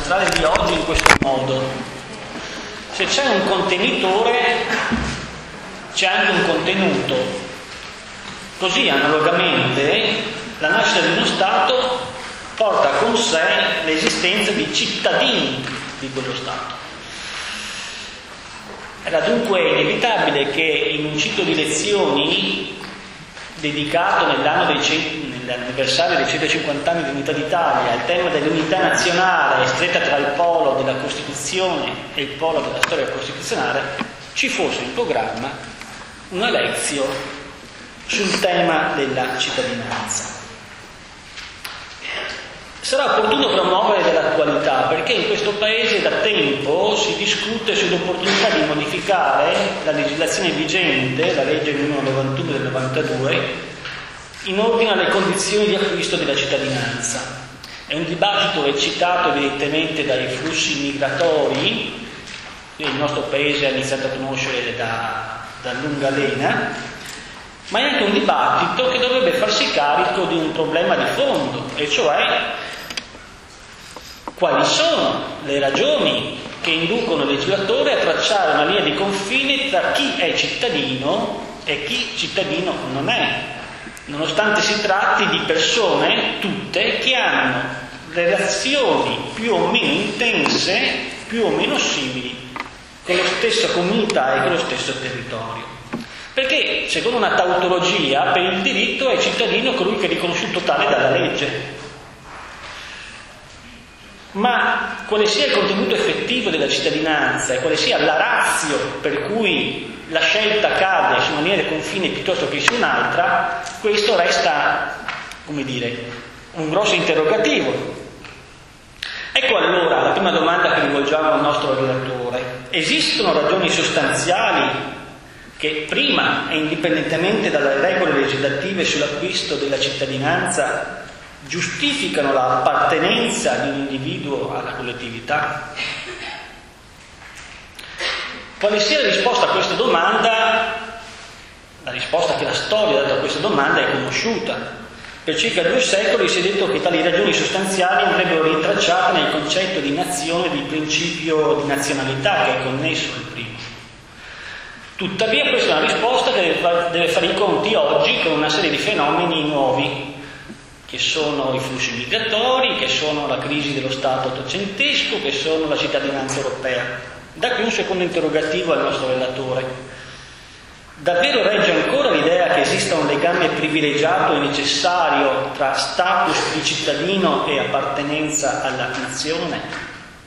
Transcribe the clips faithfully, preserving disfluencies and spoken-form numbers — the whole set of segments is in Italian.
magistrale di oggi in questo modo: se c'è un contenitore c'è anche un contenuto. Così analogamente la nascita di uno Stato porta con sé l'esistenza di cittadini di quello Stato. Era dunque inevitabile che in un ciclo di lezioni dedicato nell'anno dei cent- nell'anniversario dei centocinquanta anni di Unità d'Italia al tema dell'unità nazionale stretta tra il polo della Costituzione e il polo della storia costituzionale ci fosse in programma una lezione sul tema della cittadinanza. Sarà opportuno promuovere dell'attualità, perché in questo Paese da tempo si discute sull'opportunità di modificare la legislazione vigente, la legge numero novantuno del novantadue, in ordine alle condizioni di acquisto della cittadinanza. È un dibattito eccitato evidentemente dai flussi migratori, che il nostro Paese ha iniziato a conoscere da, da lunga lena, ma è anche un dibattito che dovrebbe farsi carico di un problema di fondo, e cioè quali sono le ragioni che inducono il legislatore a tracciare una linea di confine tra chi è cittadino e chi cittadino non è, nonostante si tratti di persone tutte che hanno relazioni più o meno intense, più o meno simili con la stessa comunità e con lo stesso territorio. Perché, secondo una tautologia, per il diritto è cittadino colui che è riconosciuto tale dalla legge. Ma quale sia il contenuto effettivo della cittadinanza e quale sia la ratio per cui la scelta cade su una linea di confine piuttosto che su un'altra, questo resta, come dire, un grosso interrogativo. Ecco allora la prima domanda che rivolgiamo al nostro relatore: esistono ragioni sostanziali che prima e indipendentemente dalle regole legislative sull'acquisto della cittadinanza giustificano l'appartenenza di un individuo alla collettività? Quale sia la risposta a questa domanda? La risposta che la storia ha dato a questa domanda è conosciuta. Per circa due secoli si è detto che tali ragioni sostanziali andrebbero rintracciate nel concetto di nazione, di principio di nazionalità che è connesso al primo. Tuttavia questa è una risposta che deve fare i conti oggi con una serie di fenomeni nuovi, che sono i flussi migratori, che sono la crisi dello Stato ottocentesco, che sono la cittadinanza europea. Da qui un secondo interrogativo al nostro relatore: davvero regge ancora l'idea che esista un legame privilegiato e necessario tra status di cittadino e appartenenza alla nazione?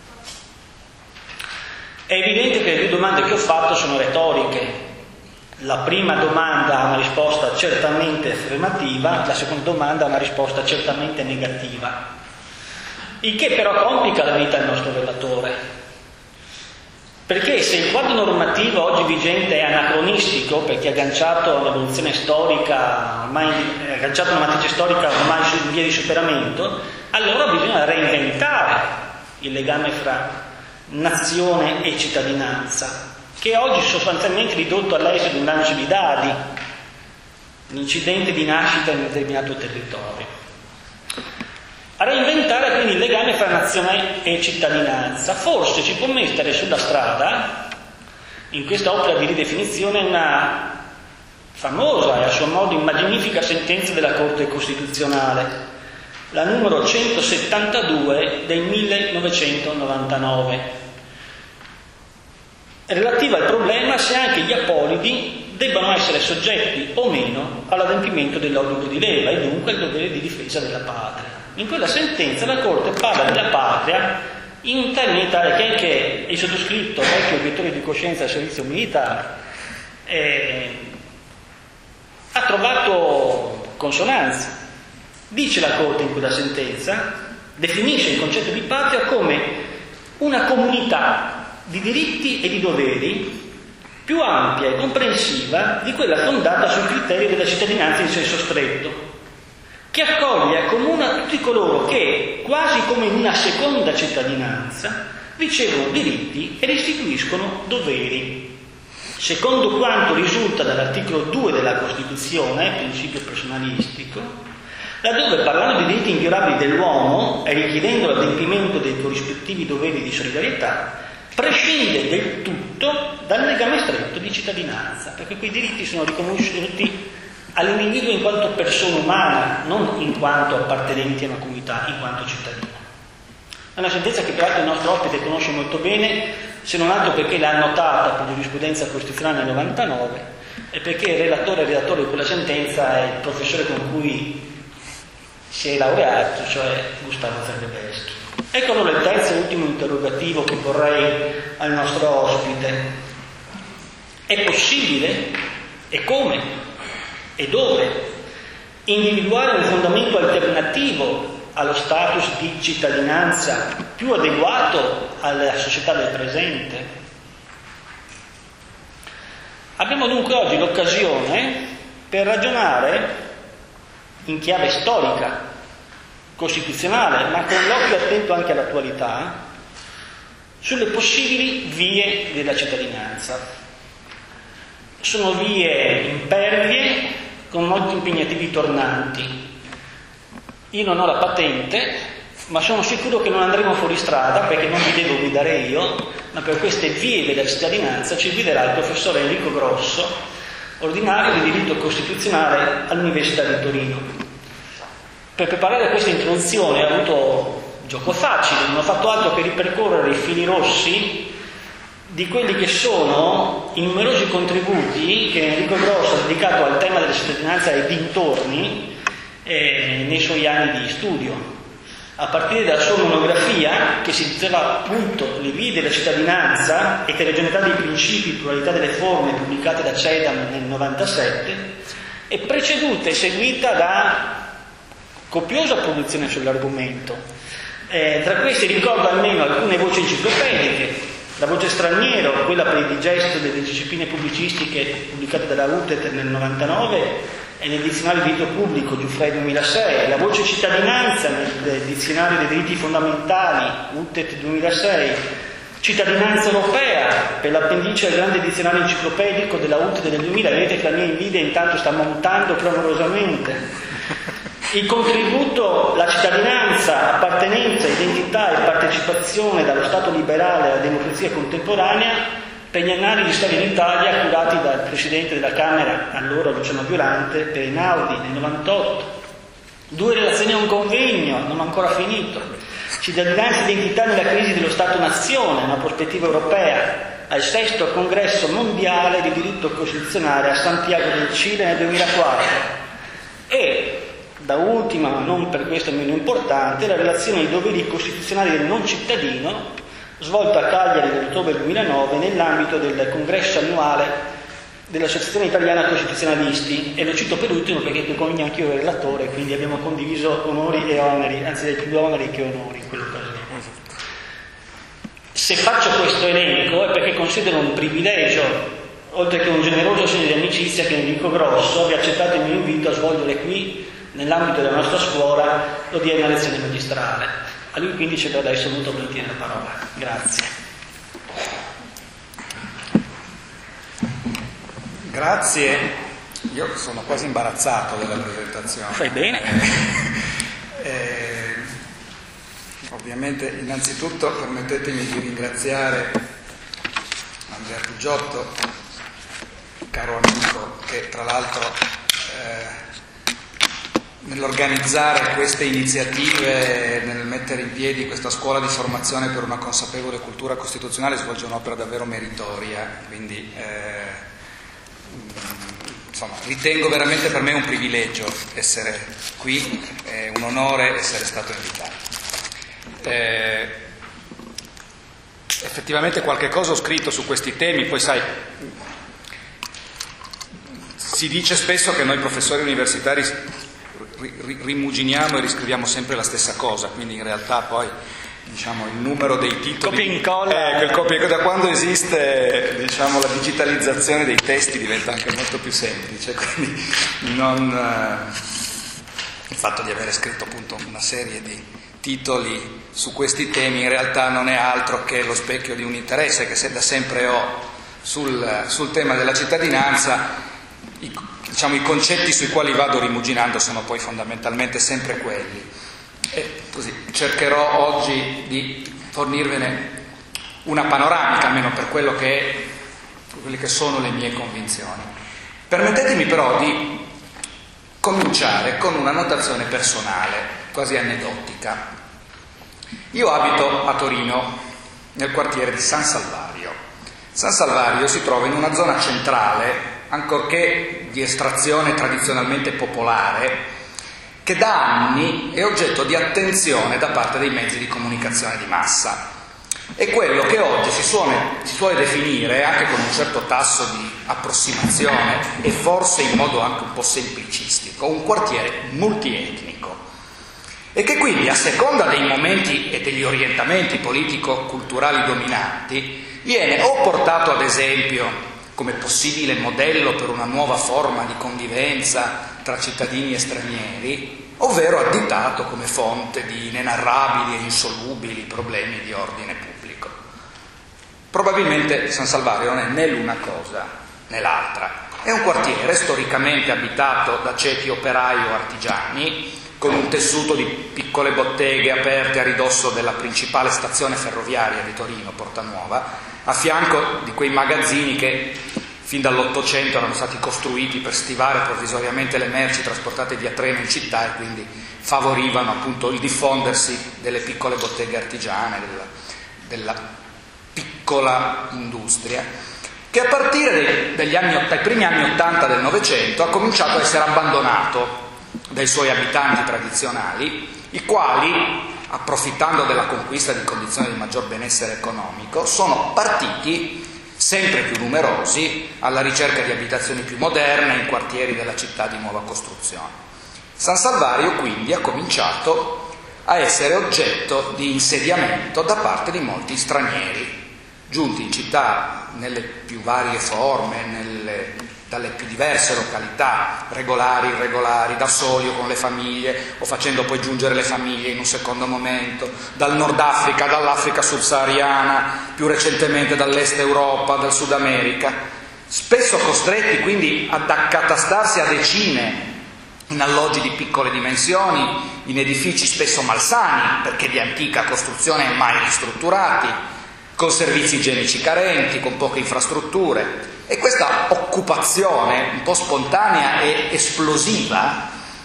È evidente che le due domande che ho fatto sono retoriche. La prima domanda ha una risposta certamente affermativa, la seconda domanda ha una risposta certamente negativa, il che però complica la vita del nostro relatore. Perché se il quadro normativo oggi vigente è anacronistico, perché ha agganciato un'evoluzione storica, ormai ha agganciato una matrice storica ormai in via di superamento, allora bisogna reinventare il legame fra nazione e cittadinanza, che oggi sostanzialmente ridotto all'esito di un lancio di dadi, un incidente di nascita in un determinato territorio. A reinventare quindi il legame fra nazione e cittadinanza forse ci può mettere sulla strada, in questa opera di ridefinizione, una famosa e a suo modo immaginifica sentenza della Corte Costituzionale, la numero centosettantadue del millenovecentonovantanove, relativa al problema se anche gli apolidi debbano essere soggetti o meno all'adempimento dell'obbligo di leva e dunque al dovere di difesa della patria. In quella sentenza la Corte parla della patria in un termine tale che anche il sottoscritto, vecchio obietore di coscienza del servizio militare, eh, ha trovato consonanza. Dice la Corte in quella sentenza, definisce il concetto di patria come una comunità di diritti e di doveri più ampia e comprensiva di quella fondata sul criterio della cittadinanza in senso stretto, che accoglie e accomuna tutti coloro che, quasi come in una seconda cittadinanza, ricevono diritti e restituiscono doveri, secondo quanto risulta dall'articolo due della Costituzione, principio personalistico, laddove, parlando di diritti inviolabili dell'uomo e richiedendo l'adempimento dei corrispettivi doveri di solidarietà, prescinde del tutto dal legame stretto di cittadinanza, perché quei diritti sono riconosciuti all'individuo in quanto persona umana, non in quanto appartenenti a una comunità, in quanto cittadino. È una sentenza che peraltro il nostro ospite conosce molto bene, se non altro perché l'ha annotata per giurisprudenza costituzionale nel novantanove e perché il relatore e il redattore di quella sentenza è il professore con cui si è laureato, cioè Gustavo Zerlebelsky. Ecco allora il terzo e ultimo interrogativo che porrei al nostro ospite. È possibile, e come, e dove, individuare un fondamento alternativo allo status di cittadinanza più adeguato alla società del presente? Abbiamo dunque oggi l'occasione per ragionare in chiave storica, costituzionale, ma con l'occhio attento anche all'attualità, sulle possibili vie della cittadinanza. Sono vie impervie con molti impegnativi tornanti. Io non ho la patente, ma sono sicuro che non andremo fuori strada perché non vi devo guidare io, ma per queste vie della cittadinanza ci guiderà il professore Enrico Grosso, ordinario di diritto costituzionale all'Università di Torino. Per preparare questa introduzione ho avuto gioco facile, non ho fatto altro che ripercorrere i fili rossi di quelli che sono i numerosi contributi che Enrico Grosso ha dedicato al tema della cittadinanza e dintorni eh, nei suoi anni di studio, a partire dalla sua monografia che si intitolava appunto Le vie della cittadinanza, eterogeneità dei principi, pluralità delle forme, pubblicata da CEDAM nel novantasette, e preceduta e seguita da copiosa produzione sull'argomento. Eh, tra queste ricordo almeno alcune voci enciclopediche, la voce straniero, quella per il digesto delle discipline pubblicistiche pubblicate dalla U T E T nel novantanove e nel dizionario di diritto pubblico Giuffre duemilasei, la voce cittadinanza nel dizionario dei diritti fondamentali U T E T duemilasei, cittadinanza europea per l'appendice al grande dizionario enciclopedico della U T E T del duemila. Vedete che la mia invidia intanto sta montando clamorosamente. Il contributo, la cittadinanza, appartenenza, identità e partecipazione dallo Stato liberale alla democrazia contemporanea per gli annali di storia d'Italia curati dal Presidente della Camera, allora Luciano Violante, per Einaudi nel novantotto. Due relazioni a un convegno, non ho ancora finito. Cittadinanza e identità nella crisi dello Stato-Nazione, una prospettiva europea, al sesto congresso mondiale di diritto costituzionale a Santiago del Cile nel duemilaquattro. E da ultima, ma non per questo meno importante, la relazione ai doveri costituzionali del non cittadino, svolta a Cagliari nell'ottobre duemilanove nell'ambito del congresso annuale dell'Associazione Italiana Costituzionalisti, e lo cito per ultimo perché qui con anche io relatore, quindi abbiamo condiviso onori e oneri, anzi più oneri che onori in quell'occasione. Se faccio questo elenco è perché considero un privilegio, oltre che un generoso segno di amicizia, che Enrico Grosso abbia accettato il mio invito a svolgere qui, nell'ambito della nostra scuola, l'odierna lezione magistrale. A lui quindi cedo adesso molto volentieri la parola. Grazie. Grazie. Io sono quasi imbarazzato della presentazione. Fai bene. Eh, eh, ovviamente, innanzitutto, permettetemi di ringraziare Andrea Pugiotto, caro amico, che tra l'altro eh, nell'organizzare queste iniziative, nel mettere in piedi questa scuola di formazione per una consapevole cultura costituzionale, svolge un'opera davvero meritoria, quindi eh, insomma ritengo veramente per me un privilegio essere qui, è un onore essere stato invitato. Eh, effettivamente qualche cosa ho scritto su questi temi, poi sai, si dice spesso che noi professori universitari rimuginiamo e riscriviamo sempre la stessa cosa, quindi in realtà poi diciamo il numero dei titoli, copia e incolla, eh, il copia, da quando esiste diciamo la digitalizzazione dei testi diventa anche molto più semplice, quindi non eh, il fatto di avere scritto appunto una serie di titoli su questi temi in realtà non è altro che lo specchio di un interesse che da sempre ho sul, sul tema della cittadinanza, diciamo, i concetti sui quali vado rimuginando sono poi fondamentalmente sempre quelli. E così cercherò oggi di fornirvene una panoramica, almeno per quello che è, per quelle che sono le mie convinzioni. Permettetemi però di cominciare con una notazione personale, quasi aneddotica. Io abito a Torino, nel quartiere di San Salvario. San Salvario si trova in una zona centrale, ancorché di estrazione tradizionalmente popolare, che da anni è oggetto di attenzione da parte dei mezzi di comunicazione di massa. È quello che oggi si suole, si suole definire, anche con un certo tasso di approssimazione e forse in modo anche un po' semplicistico, un quartiere multietnico, e che quindi, a seconda dei momenti e degli orientamenti politico-culturali dominanti, viene o portato ad esempio come possibile modello per una nuova forma di convivenza tra cittadini e stranieri, ovvero additato come fonte di inenarrabili e insolubili problemi di ordine pubblico. Probabilmente San Salvario non è né l'una cosa né l'altra. È un quartiere storicamente abitato da ceti operai o artigiani, con un tessuto di piccole botteghe aperte a ridosso della principale stazione ferroviaria di Torino, Porta Nuova, a fianco di quei magazzini che fin dall'Ottocento erano stati costruiti per stivare provvisoriamente le merci trasportate via treno in città e quindi favorivano appunto il diffondersi delle piccole botteghe artigiane, della, della piccola industria, che a partire dei, degli anni, dai primi anni Ottanta del Novecento ha cominciato a essere abbandonato dai suoi abitanti tradizionali, i quali, approfittando della conquista di condizioni di maggior benessere economico, sono partiti sempre più numerosi alla ricerca di abitazioni più moderne in quartieri della città di nuova costruzione. San Salvario quindi ha cominciato a essere oggetto di insediamento da parte di molti stranieri, giunti in città nelle più varie forme, nelle, dalle più diverse località, regolari, irregolari, da soli o con le famiglie, o facendo poi giungere le famiglie in un secondo momento, dal Nord Africa, dall'Africa subsahariana, più recentemente dall'Est Europa, dal Sud America, spesso costretti quindi ad accatastarsi a decine in alloggi di piccole dimensioni, in edifici spesso malsani, perché di antica costruzione e mai ristrutturati, con servizi igienici carenti, con poche infrastrutture. E questa occupazione un po' spontanea e esplosiva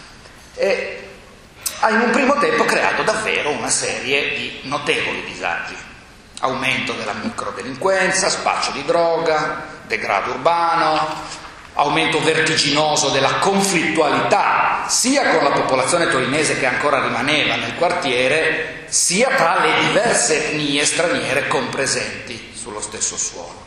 è, ha in un primo tempo creato davvero una serie di notevoli disagi. Aumento della microdelinquenza, spaccio di droga, degrado urbano, aumento vertiginoso della conflittualità sia con la popolazione torinese che ancora rimaneva nel quartiere, sia tra le diverse etnie straniere compresenti sullo stesso suolo.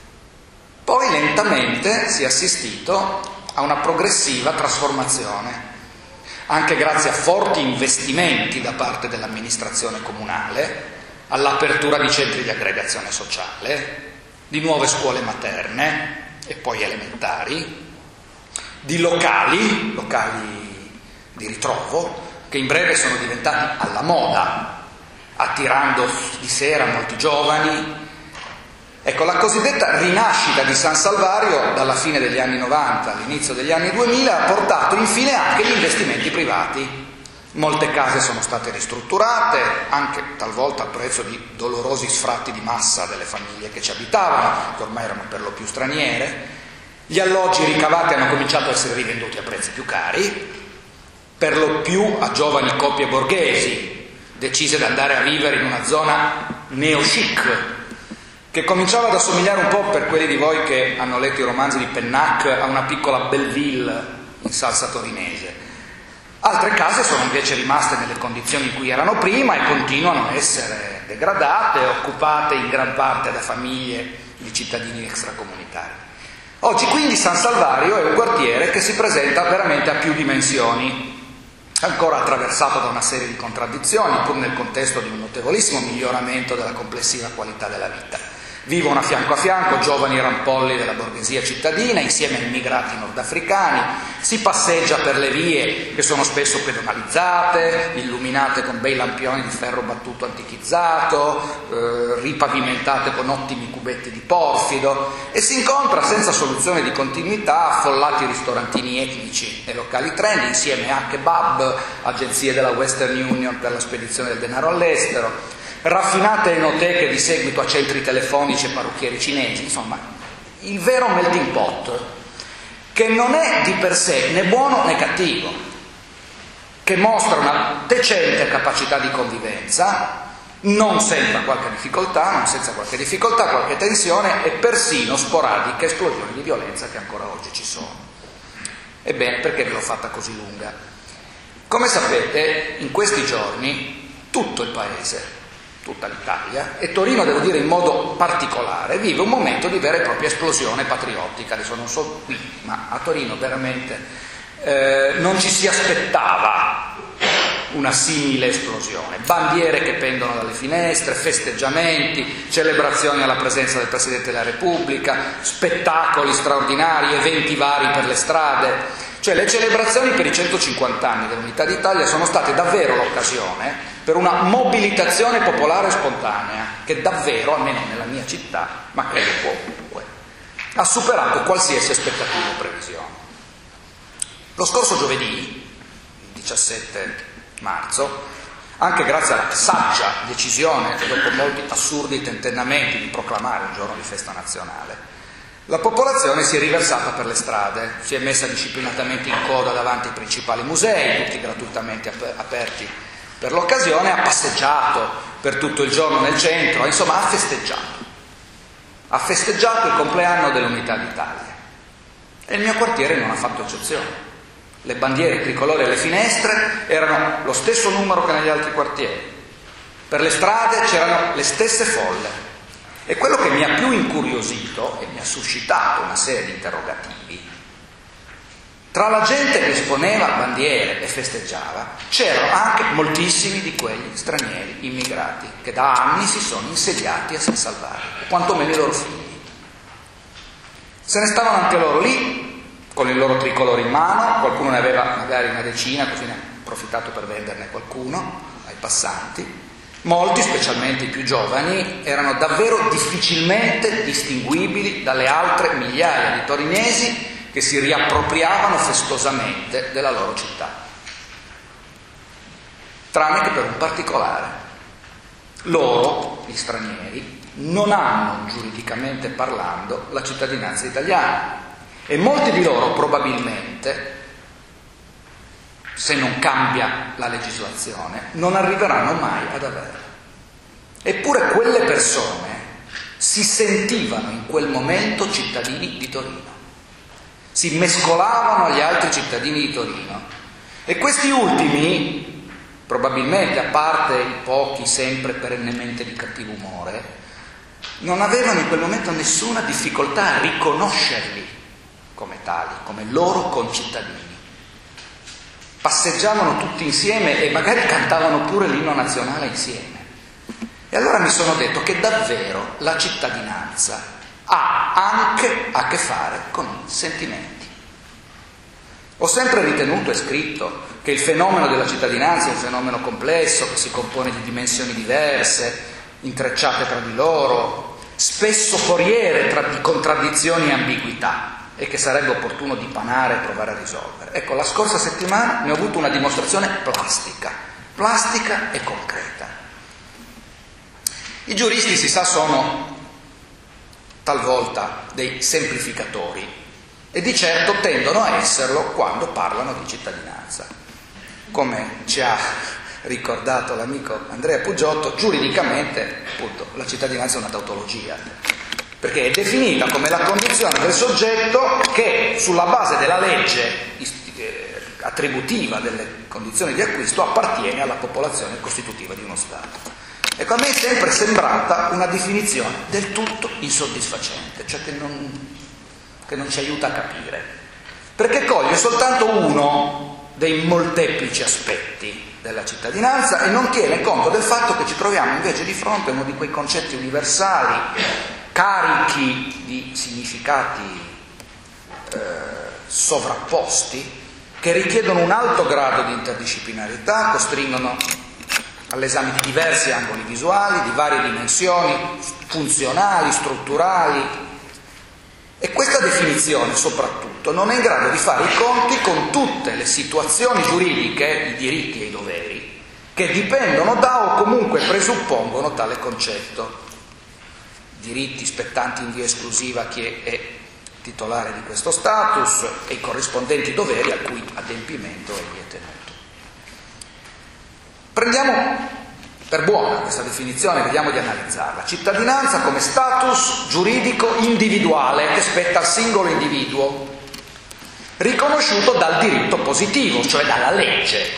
Poi lentamente si è assistito a una progressiva trasformazione, anche grazie a forti investimenti da parte dell'amministrazione comunale, all'apertura di centri di aggregazione sociale, di nuove scuole materne e poi elementari, di locali, locali di ritrovo, che in breve sono diventati alla moda, attirando di sera molti giovani. Ecco, la cosiddetta rinascita di San Salvario dalla fine degli anni novanta all'inizio degli anni duemila ha portato infine anche gli investimenti privati. Molte case sono state ristrutturate, anche talvolta al prezzo di dolorosi sfratti di massa delle famiglie che ci abitavano, che ormai erano per lo più straniere. Gli alloggi ricavati hanno cominciato a essere rivenduti a prezzi più cari, per lo più a giovani coppie borghesi, decise ad andare a vivere in una zona neo-chic, che cominciava ad assomigliare un po', per quelli di voi che hanno letto i romanzi di Pennac, a una piccola Belleville in salsa torinese. Altre case sono invece rimaste nelle condizioni in cui erano prima e continuano a essere degradate, occupate in gran parte da famiglie di cittadini extracomunitari. Oggi quindi San Salvario è un quartiere che si presenta veramente a più dimensioni, ancora attraversato da una serie di contraddizioni, pur nel contesto di un notevolissimo miglioramento della complessiva qualità della vita. Vivono a fianco a fianco giovani rampolli della borghesia cittadina insieme a immigrati nordafricani, si passeggia per le vie che sono spesso pedonalizzate, illuminate con bei lampioni di ferro battuto antichizzato, eh, ripavimentate con ottimi cubetti di porfido, e si incontra senza soluzione di continuità affollati ristorantini etnici e locali trendy, insieme a kebab, agenzie della Western Union per la spedizione del denaro all'estero, raffinate enoteche di seguito a centri telefonici e parrucchieri cinesi, insomma il vero melting pot, che non è di per sé né buono né cattivo, che mostra una decente capacità di convivenza, non senza qualche difficoltà, non senza qualche difficoltà, qualche tensione e persino sporadiche esplosioni di violenza che ancora oggi ci sono. Ebbene, perché ve l'ho fatta così lunga? Come sapete, in questi giorni tutto il paese, tutta l'Italia, e Torino, devo dire in modo particolare, vive un momento di vera e propria esplosione patriottica. Adesso non so qui, ma a Torino veramente eh, non ci si aspettava una simile esplosione. Bandiere che pendono dalle finestre, festeggiamenti, celebrazioni alla presenza del Presidente della Repubblica, spettacoli straordinari, eventi vari per le strade. Cioè le celebrazioni per i centocinquanta anni dell'Unità d'Italia sono state davvero l'occasione per una mobilitazione popolare spontanea che davvero, almeno nella mia città, ma credo ovunque, ha superato qualsiasi aspettativa o previsione. Lo scorso giovedì, il diciassette marzo, anche grazie alla saggia decisione, dopo molti assurdi tentennamenti, di proclamare un giorno di festa nazionale, la popolazione si è riversata per le strade, si è messa disciplinatamente in coda davanti ai principali musei, tutti gratuitamente ap- aperti per l'occasione, ha passeggiato per tutto il giorno nel centro, insomma ha festeggiato. Ha festeggiato il compleanno dell'Unità d'Italia. E il mio quartiere non ha fatto eccezione. Le bandiere tricolori alle finestre erano lo stesso numero che negli altri quartieri. Per le strade c'erano le stesse folle. E quello che mi ha più incuriosito e mi ha suscitato una serie di interrogativi, tra la gente che esponeva bandiere e festeggiava, c'erano anche moltissimi di quegli stranieri immigrati che da anni si sono insediati a San Salvario, quantomeno i loro figli. Se ne stavano anche loro lì, con il loro tricolore in mano, qualcuno ne aveva magari una decina, così ne ha approfittato per venderne qualcuno ai passanti. Molti, specialmente i più giovani, erano davvero difficilmente distinguibili dalle altre migliaia di torinesi che si riappropriavano festosamente della loro città. Tranne che per un particolare. Loro, gli stranieri, non hanno, giuridicamente parlando, la cittadinanza italiana. E molti di loro probabilmente, se non cambia la legislazione, non arriveranno mai ad averla. Eppure quelle persone si sentivano in quel momento cittadini di Torino, si mescolavano agli altri cittadini di Torino, e questi ultimi, probabilmente a parte i pochi sempre perennemente di cattivo umore, non avevano in quel momento nessuna difficoltà a riconoscerli come tali, come loro concittadini. Passeggiavano tutti insieme e magari cantavano pure l'inno nazionale insieme. E allora mi sono detto che davvero la cittadinanza ha anche a che fare con i sentimenti. Ho sempre ritenuto e scritto che il fenomeno della cittadinanza è un fenomeno complesso, che si compone di dimensioni diverse, intrecciate tra di loro, spesso foriere tra di contraddizioni e ambiguità, e che sarebbe opportuno dipanare e provare a risolvere. Ecco, la scorsa settimana ne ho avuto una dimostrazione plastica, plastica e concreta. I giuristi, si sa, sono talvolta dei semplificatori e di certo tendono a esserlo quando parlano di cittadinanza. Come ci ha ricordato l'amico Andrea Puggiotto, giuridicamente, appunto, la cittadinanza è una tautologia, perché è definita come la condizione del soggetto che, sulla base della legge attributiva delle condizioni di acquisto, appartiene alla popolazione costitutiva di uno Stato. Ecco, a me è sempre sembrata una definizione del tutto insoddisfacente, cioè che non, che non ci aiuta a capire, perché coglie soltanto uno dei molteplici aspetti della cittadinanza e non tiene conto del fatto che ci troviamo invece di fronte a uno di quei concetti universali, carichi di significati eh, sovrapposti, che richiedono un alto grado di interdisciplinarità, costringono all'esame di diversi angoli visuali, di varie dimensioni, funzionali, strutturali. E questa definizione, soprattutto, non è in grado di fare i conti con tutte le situazioni giuridiche, i diritti e i doveri, che dipendono da o comunque presuppongono tale concetto. Diritti spettanti in via esclusiva a chi è titolare di questo status e i corrispondenti doveri al cui adempimento egli è tenuto. Prendiamo per buona questa definizione, vediamo di analizzarla. Cittadinanza come status giuridico individuale che spetta al singolo individuo, riconosciuto dal diritto positivo, cioè dalla legge.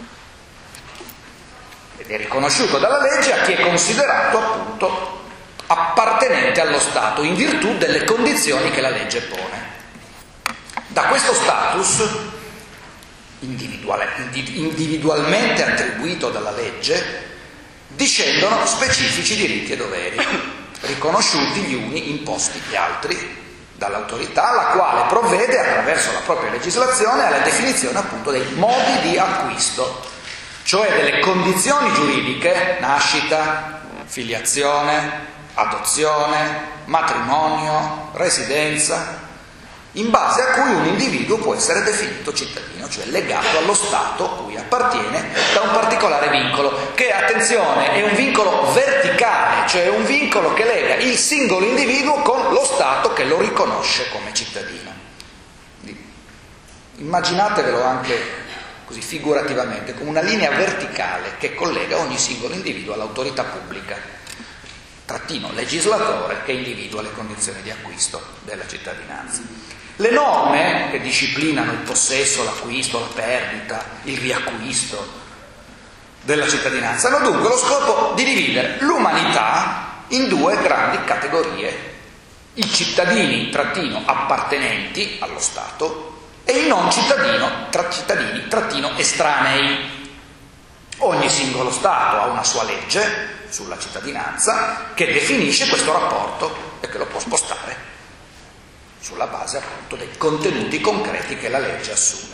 Ed è riconosciuto dalla legge a chi è considerato appunto appartenente allo Stato in virtù delle condizioni che la legge pone. Da questo status individuale, individualmente attribuito dalla legge discendono specifici diritti e doveri, riconosciuti gli uni, imposti gli altri dall'autorità, la quale provvede attraverso la propria legislazione alla definizione appunto dei modi di acquisto, cioè delle condizioni giuridiche, nascita, filiazione, adozione, matrimonio, residenza, in base a cui un individuo può essere definito cittadino, cioè legato allo Stato cui appartiene da un particolare vincolo, che, attenzione, è un vincolo verticale, cioè un vincolo che lega il singolo individuo con lo Stato che lo riconosce come cittadino. Immaginatevelo anche così figurativamente, come una linea verticale che collega ogni singolo individuo all'autorità pubblica, trattino legislatore, che individua le condizioni di acquisto della cittadinanza. Le norme che disciplinano il possesso, l'acquisto, la perdita, il riacquisto della cittadinanza hanno dunque lo scopo di dividere l'umanità in due grandi categorie: i cittadini trattino appartenenti allo Stato e i non cittadino, tra cittadini trattino estranei. Ogni singolo Stato ha una sua legge sulla cittadinanza che definisce questo rapporto e che lo può spostare sulla base appunto dei contenuti concreti che la legge assume.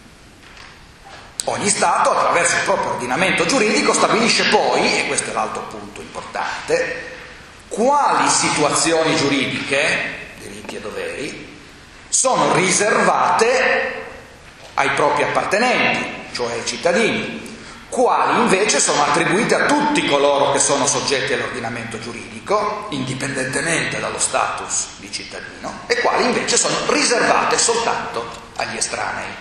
Ogni Stato, attraverso il proprio ordinamento giuridico, stabilisce poi, e questo è l'altro punto importante, quali situazioni giuridiche, diritti e doveri, sono riservate ai propri appartenenti, cioè ai cittadini, quali invece sono attribuite a tutti coloro che sono soggetti all'ordinamento giuridico, indipendentemente dallo status di cittadino, e quali invece sono riservate soltanto agli estranei.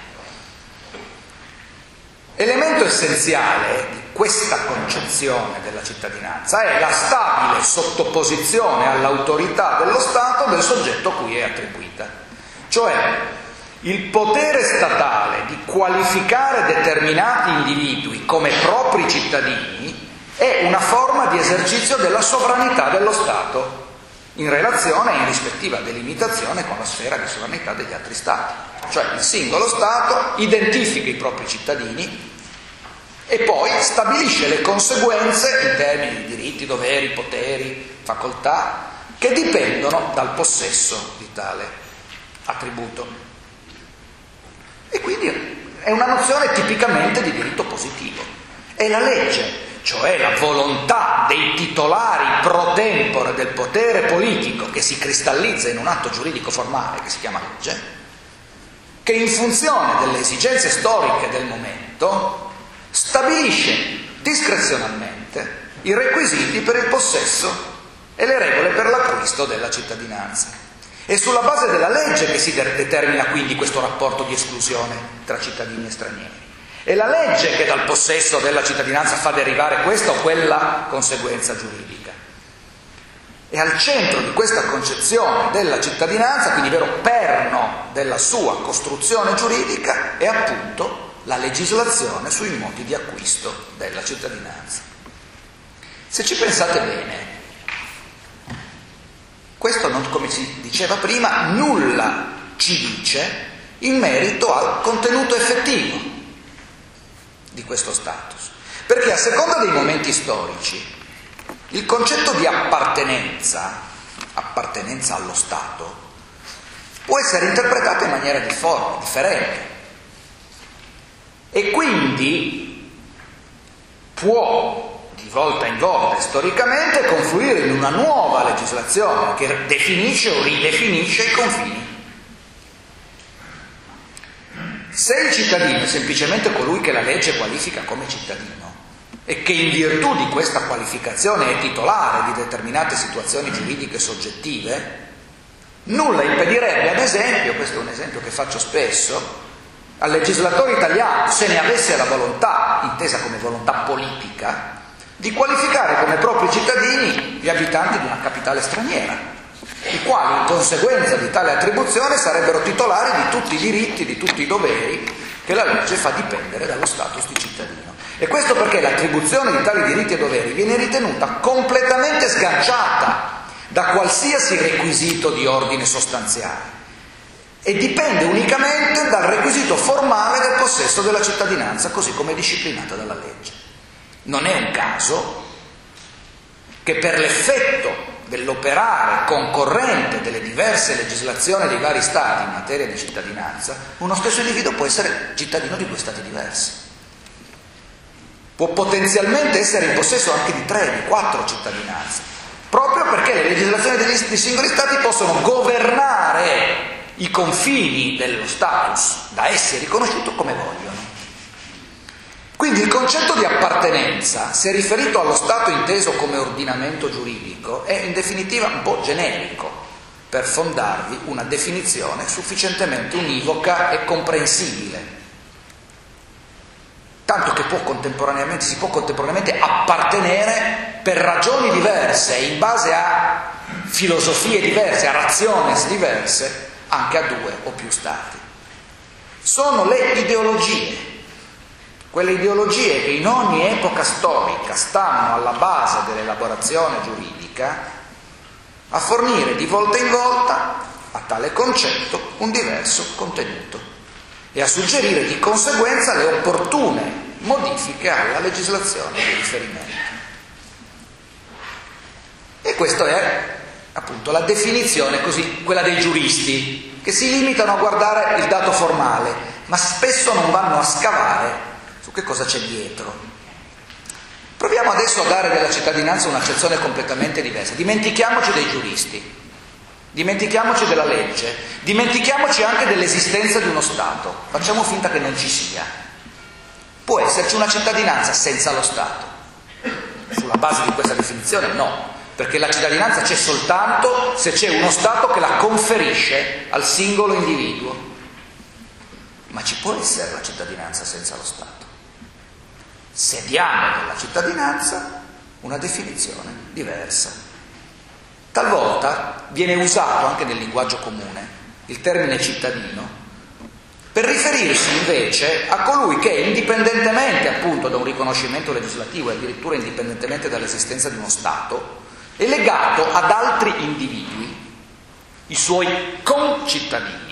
Elemento essenziale di questa concezione della cittadinanza è la stabile sottoposizione all'autorità dello Stato del soggetto cui è attribuita, cioè il potere statale di qualificare determinati individui come propri cittadini è una forma di esercizio della sovranità dello Stato in relazione e in rispettiva delimitazione con la sfera di sovranità degli altri Stati. Cioè il singolo Stato identifica i propri cittadini e poi stabilisce le conseguenze in termini di diritti, doveri, poteri, facoltà che dipendono dal possesso di tale attributo. E quindi è una nozione tipicamente di diritto positivo. È la legge, cioè la volontà dei titolari pro tempore del potere politico che si cristallizza in un atto giuridico formale che si chiama legge, che in funzione delle esigenze storiche del momento stabilisce discrezionalmente i requisiti per il possesso e le regole per l'acquisto della cittadinanza. È sulla base della legge che si determina quindi questo rapporto di esclusione tra cittadini e stranieri. È la legge che dal possesso della cittadinanza fa derivare questa o quella conseguenza giuridica. E al centro di questa concezione della cittadinanza, quindi vero perno della sua costruzione giuridica, è appunto la legislazione sui modi di acquisto della cittadinanza. Se ci pensate bene, questo, non, come si diceva prima, nulla ci dice in merito al contenuto effettivo di questo status, perché a seconda dei momenti storici il concetto di appartenenza, appartenenza allo Stato, può essere interpretato in maniera differente e quindi può di volta in volta storicamente confluire in una nuova legislazione che definisce o ridefinisce i confini. Se il cittadino è semplicemente colui che la legge qualifica come cittadino e che in virtù di questa qualificazione è titolare di determinate situazioni giuridiche soggettive, nulla impedirebbe, ad esempio, questo è un esempio che faccio spesso, al legislatore italiano, se ne avesse la volontà, intesa come volontà politica, di qualificare come propri cittadini gli abitanti di una capitale straniera, i quali in conseguenza di tale attribuzione sarebbero titolari di tutti i diritti, di tutti i doveri che la legge fa dipendere dallo status di cittadino. E questo perché l'attribuzione di tali diritti e doveri viene ritenuta completamente sganciata da qualsiasi requisito di ordine sostanziale e dipende unicamente dal requisito formale del possesso della cittadinanza, così come è disciplinata dalla legge. Non è un caso che per l'effetto dell'operare concorrente delle diverse legislazioni dei vari stati in materia di cittadinanza, uno stesso individuo può essere cittadino di due stati diversi. Può potenzialmente essere in possesso anche di tre, di quattro cittadinanze, proprio perché le legislazioni degli, dei singoli stati possono governare i confini dello status da essi riconosciuto come vogliono. Quindi il concetto di appartenenza, se riferito allo Stato inteso come ordinamento giuridico, è in definitiva un po' generico per fondarvi una definizione sufficientemente univoca e comprensibile. Tanto che può contemporaneamente, si può contemporaneamente appartenere per ragioni diverse, in base a filosofie diverse, a raziones diverse, anche a due o più stati. Sono le ideologie, quelle ideologie che in ogni epoca storica stanno alla base dell'elaborazione giuridica, a fornire di volta in volta a tale concetto un diverso contenuto e a suggerire di conseguenza le opportune modifiche alla legislazione di riferimento. E questa è appunto la definizione, così, quella dei giuristi, che si limitano a guardare il dato formale, ma spesso non vanno a scavare su che cosa c'è dietro. Proviamo adesso a dare della cittadinanza un'accezione completamente diversa. Dimentichiamoci dei giuristi, dimentichiamoci della legge, dimentichiamoci anche dell'esistenza di uno Stato, facciamo finta che non ci sia. Può esserci una cittadinanza senza lo Stato? Sulla base di questa definizione no, perché la cittadinanza c'è soltanto se c'è uno Stato che la conferisce al singolo individuo. Ma ci può essere la cittadinanza senza lo Stato? Se diamo della cittadinanza una definizione diversa. Talvolta viene usato anche nel linguaggio comune il termine cittadino per riferirsi invece a colui che indipendentemente appunto da un riconoscimento legislativo e addirittura indipendentemente dall'esistenza di uno Stato è legato ad altri individui, i suoi concittadini,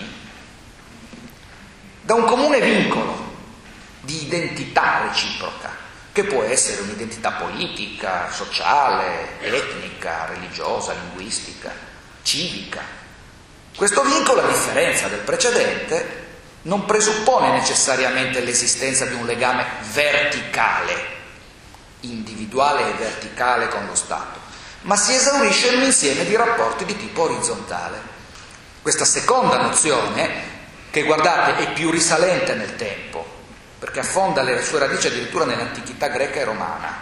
da un comune vincolo di identità reciproca, che può essere un'identità politica, sociale, etnica, religiosa, linguistica, civica. Questo vincolo, a differenza del precedente, non presuppone necessariamente l'esistenza di un legame verticale, individuale e verticale con lo Stato, ma si esaurisce in un insieme di rapporti di tipo orizzontale. Questa seconda nozione, che guardate è più risalente nel tempo, perché affonda le sue radici addirittura nell'antichità greca e romana,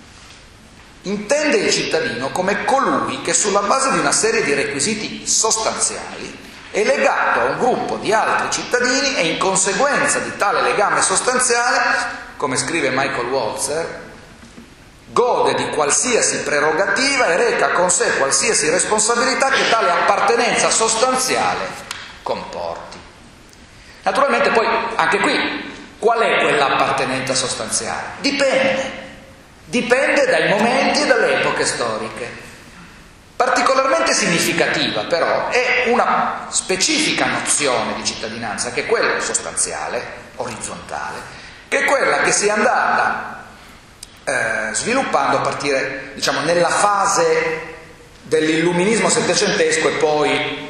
intende il cittadino come colui che sulla base di una serie di requisiti sostanziali è legato a un gruppo di altri cittadini e in conseguenza di tale legame sostanziale, come scrive Michael Walzer, gode di qualsiasi prerogativa e reca con sé qualsiasi responsabilità che tale appartenenza sostanziale comporti. Naturalmente poi, anche qui, qual è quell'appartenenza sostanziale? Dipende, dipende dai momenti e dalle epoche storiche. Particolarmente significativa però è una specifica nozione di cittadinanza, che è quella sostanziale, orizzontale, che è quella che si è andata eh, sviluppando a partire, diciamo, nella fase dell'illuminismo settecentesco e poi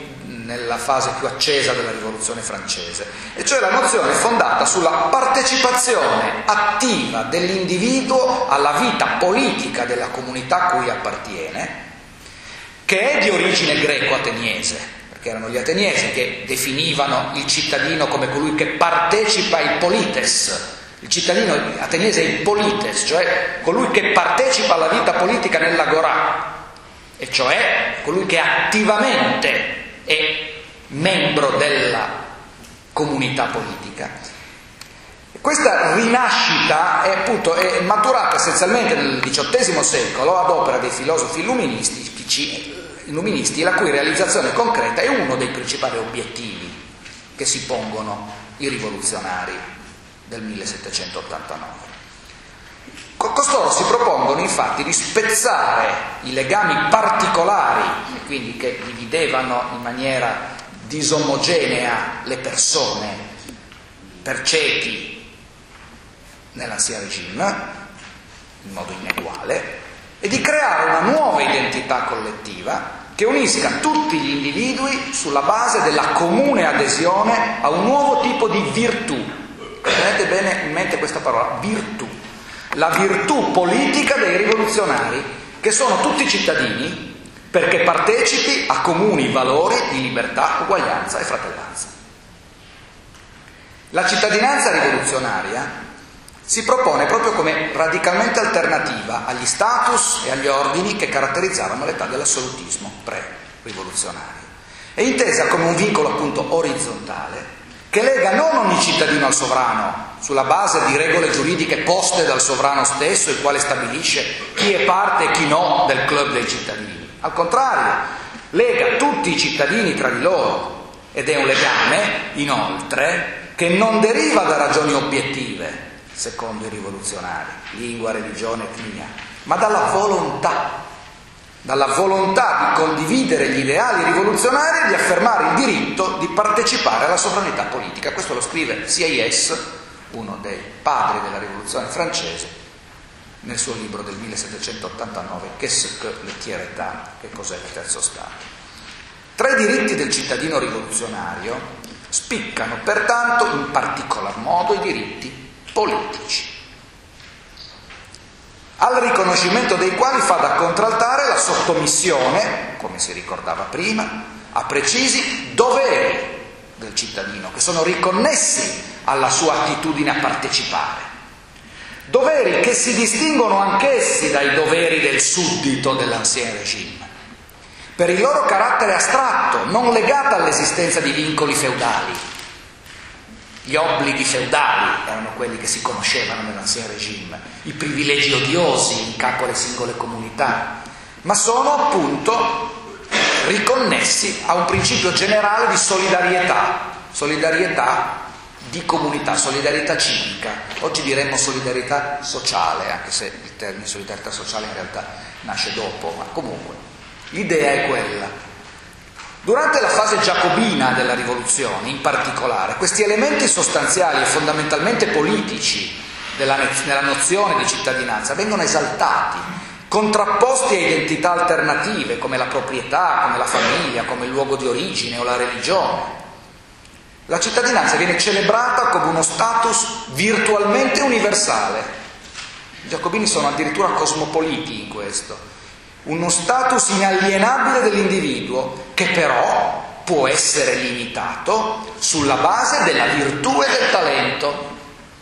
nella fase più accesa della rivoluzione francese, e cioè la nozione fondata sulla partecipazione attiva dell'individuo alla vita politica della comunità a cui appartiene, che è di origine greco-ateniese, perché erano gli ateniesi che definivano il cittadino come colui che partecipa ai polites. Il cittadino ateniese è il polites, cioè colui che partecipa alla vita politica nell'agorà, e cioè colui che attivamente è membro della comunità politica. Questa rinascita è, appunto, è maturata essenzialmente nel diciottesimo secolo ad opera dei filosofi illuministici, illuministi, la cui realizzazione concreta è uno dei principali obiettivi che si pongono i rivoluzionari del millesettecentottantanove. Costoro si propongono infatti di spezzare i legami particolari, quindi che dividevano in maniera disomogenea le persone per ciechi nell'ancien regime, in modo ineguale, e di creare una nuova identità collettiva che unisca tutti gli individui sulla base della comune adesione a un nuovo tipo di virtù. Tenete bene in mente questa parola, virtù. La virtù politica dei rivoluzionari, che sono tutti cittadini, perché partecipi a comuni valori di libertà, uguaglianza e fratellanza. La cittadinanza rivoluzionaria si propone proprio come radicalmente alternativa agli status e agli ordini che caratterizzavano l'età dell'assolutismo pre-rivoluzionario. È intesa come un vincolo appunto orizzontale che lega non ogni cittadino al sovrano sulla base di regole giuridiche poste dal sovrano stesso, il quale stabilisce chi è parte e chi no del club dei cittadini. Al contrario, lega tutti i cittadini tra di loro, ed è un legame, inoltre, che non deriva da ragioni obiettive, secondo i rivoluzionari, lingua, religione, etnia, ma dalla volontà, dalla volontà di condividere gli ideali rivoluzionari e di affermare il diritto di partecipare alla sovranità politica. Questo lo scrive Sieyès, uno dei padri della rivoluzione francese, nel suo libro del millesettecentottantanove, Qu'est-ce que le tiers état, che cos'è il terzo Stato. Tra i diritti del cittadino rivoluzionario spiccano pertanto in particolar modo i diritti politici, al riconoscimento dei quali fa da contraltare la sottomissione, come si ricordava prima, a precisi doveri del cittadino, che sono riconnessi alla sua attitudine a partecipare. Doveri che si distinguono anch'essi dai doveri del suddito dell'ancien regime, per il loro carattere astratto, non legato all'esistenza di vincoli feudali. Gli obblighi feudali erano quelli che si conoscevano nell'ancien regime, i privilegi odiosi in capo alle singole comunità, ma sono appunto riconnessi a un principio generale di solidarietà, solidarietà di comunità, solidarietà civica. Oggi diremmo solidarietà sociale, anche se il termine solidarietà sociale in realtà nasce dopo, ma comunque l'idea è quella. Durante la fase giacobina della rivoluzione, in particolare, questi elementi sostanziali e fondamentalmente politici della, della nozione di cittadinanza vengono esaltati, contrapposti a identità alternative come la proprietà, come la famiglia, come il luogo di origine o la religione. La cittadinanza viene celebrata come uno status virtualmente universale. I giacobini sono addirittura cosmopoliti in questo. Uno status inalienabile dell'individuo che però può essere limitato sulla base della virtù e del talento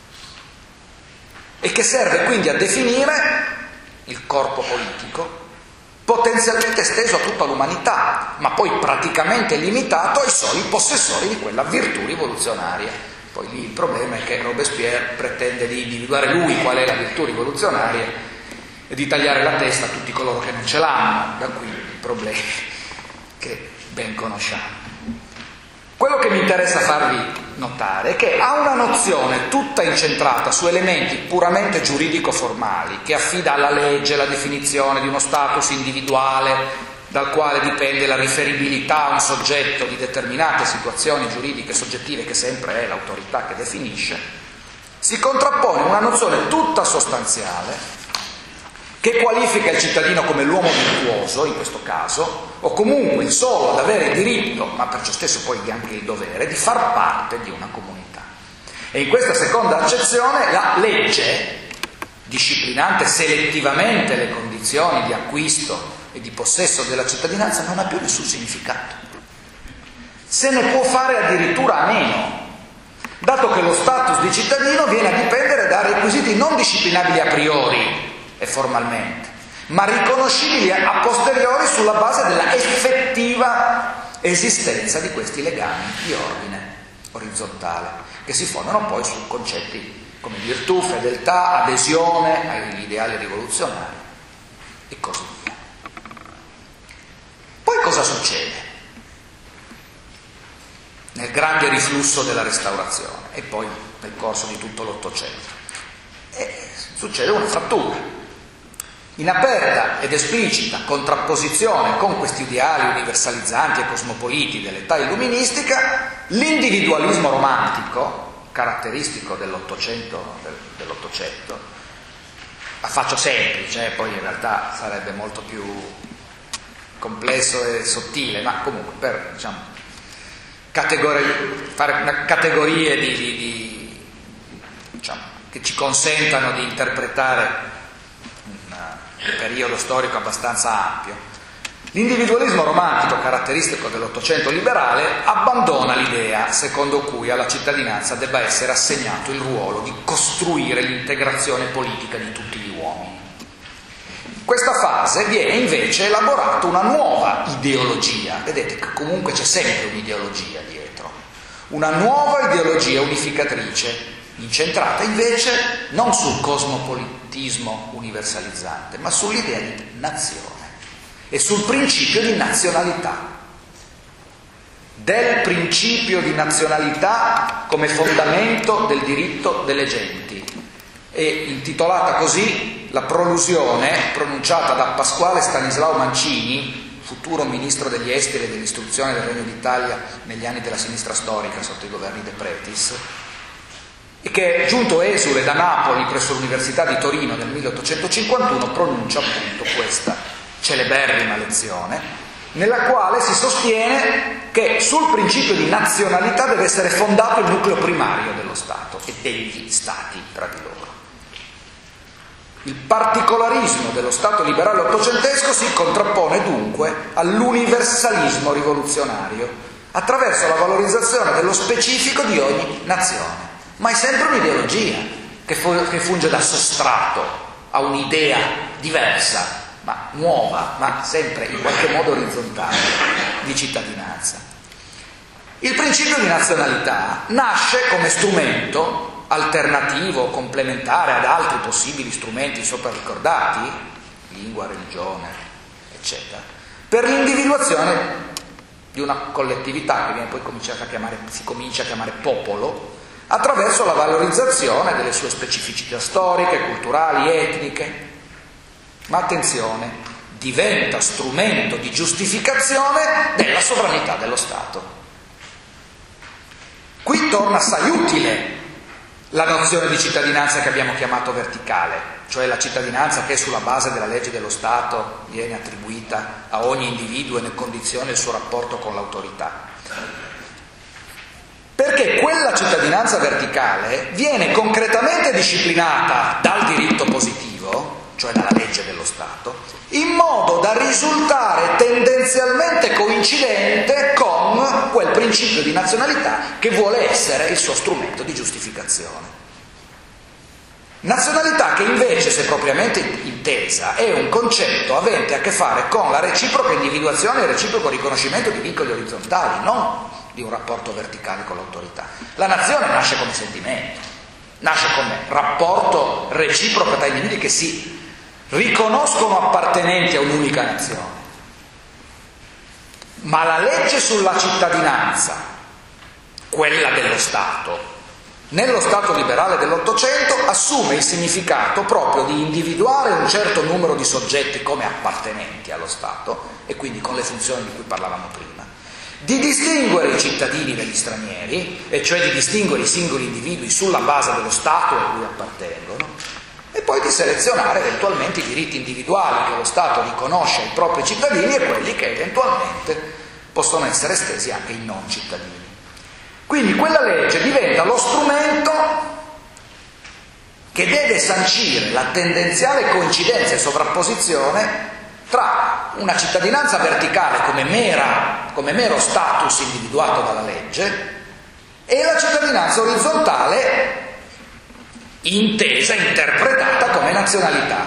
e che serve quindi a definire il corpo politico potenzialmente esteso a tutta l'umanità, ma poi praticamente limitato ai soli possessori di quella virtù rivoluzionaria. Poi lì il problema è che Robespierre pretende di individuare lui qual è la virtù rivoluzionaria e di tagliare la testa a tutti coloro che non ce l'hanno, da qui i problemi che ben conosciamo. Quello che mi interessa farvi notare è che ha una nozione tutta incentrata su elementi puramente giuridico-formali, che affida alla legge la definizione di uno status individuale dal quale dipende la riferibilità a un soggetto di determinate situazioni giuridiche soggettive, che sempre è l'autorità che definisce, si contrappone una nozione tutta sostanziale che qualifica il cittadino come l'uomo virtuoso, in questo caso, o comunque il solo ad avere il diritto, ma per ciò stesso poi anche il dovere, di far parte di una comunità. E in questa seconda accezione la legge, disciplinante selettivamente le condizioni di acquisto e di possesso della cittadinanza, non ha più nessun significato. Se ne può fare addirittura a meno, dato che lo status di cittadino viene a dipendere da requisiti non disciplinabili a priori e formalmente, ma riconoscibili a posteriori sulla base della effettiva esistenza di questi legami di ordine orizzontale, che si fondano poi su concetti come virtù, fedeltà, adesione agli ideali rivoluzionari e così via. Poi cosa succede nel grande riflusso della Restaurazione e poi nel corso di tutto l'Ottocento? E succede una frattura. In aperta ed esplicita contrapposizione con questi ideali universalizzanti e cosmopoliti dell'età illuministica, l'individualismo romantico, caratteristico dell'Ottocento, dell'Ottocento, la faccio semplice, poi in realtà sarebbe molto più complesso e sottile, ma comunque per, diciamo, categorie, fare una categorie di, di, di, diciamo, che ci consentano di interpretare un periodo storico abbastanza ampio. L'individualismo romantico, caratteristico dell'Ottocento liberale, abbandona l'idea secondo cui alla cittadinanza debba essere assegnato il ruolo di costruire l'integrazione politica di tutti gli uomini. In questa fase viene invece elaborata una nuova ideologia, vedete che comunque c'è sempre un'ideologia dietro, una nuova ideologia unificatrice, incentrata invece non sul cosmopolitismo universalizzante, ma sull'idea di nazione e sul principio di nazionalità, del principio di nazionalità come fondamento del diritto delle genti. È intitolata così la prolusione pronunciata da Pasquale Stanislao Mancini, futuro ministro degli esteri e dell'istruzione del Regno d'Italia negli anni della sinistra storica sotto i governi De Pretis, e che, giunto esule da Napoli presso l'Università di Torino nel milleottocentocinquantuno, pronuncia appunto questa celeberrima lezione, nella quale si sostiene che sul principio di nazionalità deve essere fondato il nucleo primario dello Stato e degli Stati tra di loro. Il particolarismo dello Stato liberale ottocentesco si contrappone dunque all'universalismo rivoluzionario attraverso la valorizzazione dello specifico di ogni nazione. Ma è sempre un'ideologia che, fu- che funge da sostrato a un'idea diversa, ma nuova, ma sempre in qualche modo orizzontale, di cittadinanza. Il principio di nazionalità nasce come strumento alternativo, complementare ad altri possibili strumenti sopra ricordati, lingua, religione, eccetera, per l'individuazione di una collettività che viene poi cominciata a chiamare, si comincia a chiamare popolo, attraverso la valorizzazione delle sue specificità storiche, culturali, etniche. Ma attenzione, diventa strumento di giustificazione della sovranità dello Stato. Qui torna assai utile la nozione di cittadinanza che abbiamo chiamato verticale, cioè la cittadinanza che sulla base della legge dello Stato viene attribuita a ogni individuo e ne condiziona il suo rapporto con l'autorità. Perché quella cittadinanza verticale viene concretamente disciplinata dal diritto positivo, cioè dalla legge dello Stato, in modo da risultare tendenzialmente coincidente con quel principio di nazionalità che vuole essere il suo strumento di giustificazione. Nazionalità che invece, se propriamente intesa, è un concetto avente a che fare con la reciproca individuazione e il reciproco riconoscimento di vincoli orizzontali, non di un rapporto verticale con l'autorità. La nazione nasce come sentimento, nasce come rapporto reciproco tra individui che si riconoscono appartenenti a un'unica nazione. Ma la legge sulla cittadinanza, quella dello Stato, nello Stato liberale dell'Ottocento assume il significato proprio di individuare un certo numero di soggetti come appartenenti allo Stato, e quindi con le funzioni di cui parlavamo prima, di distinguere i cittadini dagli stranieri, e cioè di distinguere i singoli individui sulla base dello Stato a cui appartengono, e poi poi di selezionare eventualmente i diritti individuali che lo Stato riconosce ai propri cittadini e quelli che eventualmente possono essere estesi anche ai non cittadini. Quindi quella legge diventa lo strumento che deve sancire la tendenziale coincidenza e sovrapposizione tra una cittadinanza verticale come, mera, come mero status individuato dalla legge e la cittadinanza orizzontale intesa, interpretata come nazionalità,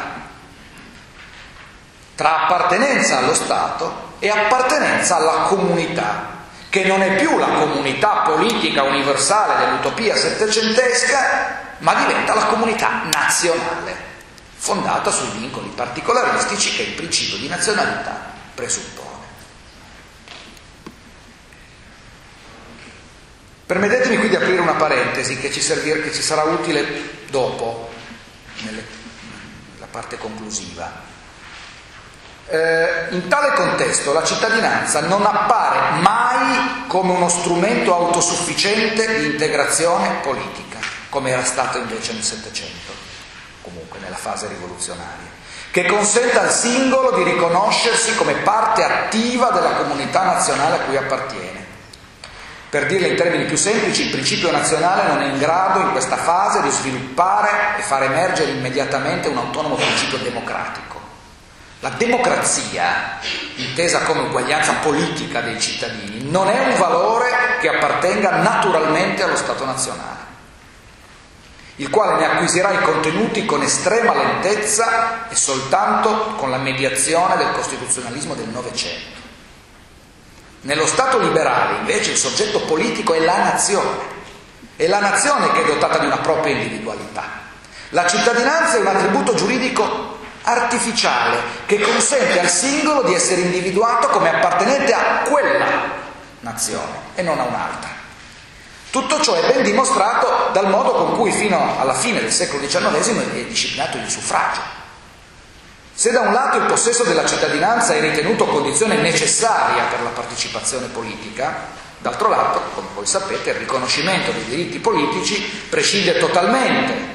tra appartenenza allo Stato e appartenenza alla comunità, che non è più la comunità politica universale dell'utopia settecentesca, ma diventa la comunità nazionale, fondata sui vincoli particolaristici che il principio di nazionalità presuppone. Permettetemi qui di aprire una parentesi che ci, servir- che ci sarà utile dopo, nelle, nella parte conclusiva. Eh, in tale contesto la cittadinanza non appare mai come uno strumento autosufficiente di integrazione politica, come era stato invece nel Settecento, comunque nella fase rivoluzionaria, che consenta al singolo di riconoscersi come parte attiva della comunità nazionale a cui appartiene. Per dirla in termini più semplici, il principio nazionale non è in grado in questa fase di sviluppare e far emergere immediatamente un autonomo principio democratico. La democrazia, intesa come uguaglianza politica dei cittadini, non è un valore che appartenga naturalmente allo Stato nazionale, il quale ne acquisirà i contenuti con estrema lentezza e soltanto con la mediazione del costituzionalismo del Novecento. Nello Stato liberale, invece, il soggetto politico è la nazione, è la nazione che è dotata di una propria individualità. La cittadinanza è un attributo giuridico artificiale che consente al singolo di essere individuato come appartenente a quella nazione e non a un'altra. Tutto ciò è ben dimostrato dal modo con cui fino alla fine del secolo diciannovesimo è disciplinato il suffragio. Se da un lato il possesso della cittadinanza è ritenuto condizione necessaria per la partecipazione politica, d'altro lato, come voi sapete, il riconoscimento dei diritti politici prescinde totalmente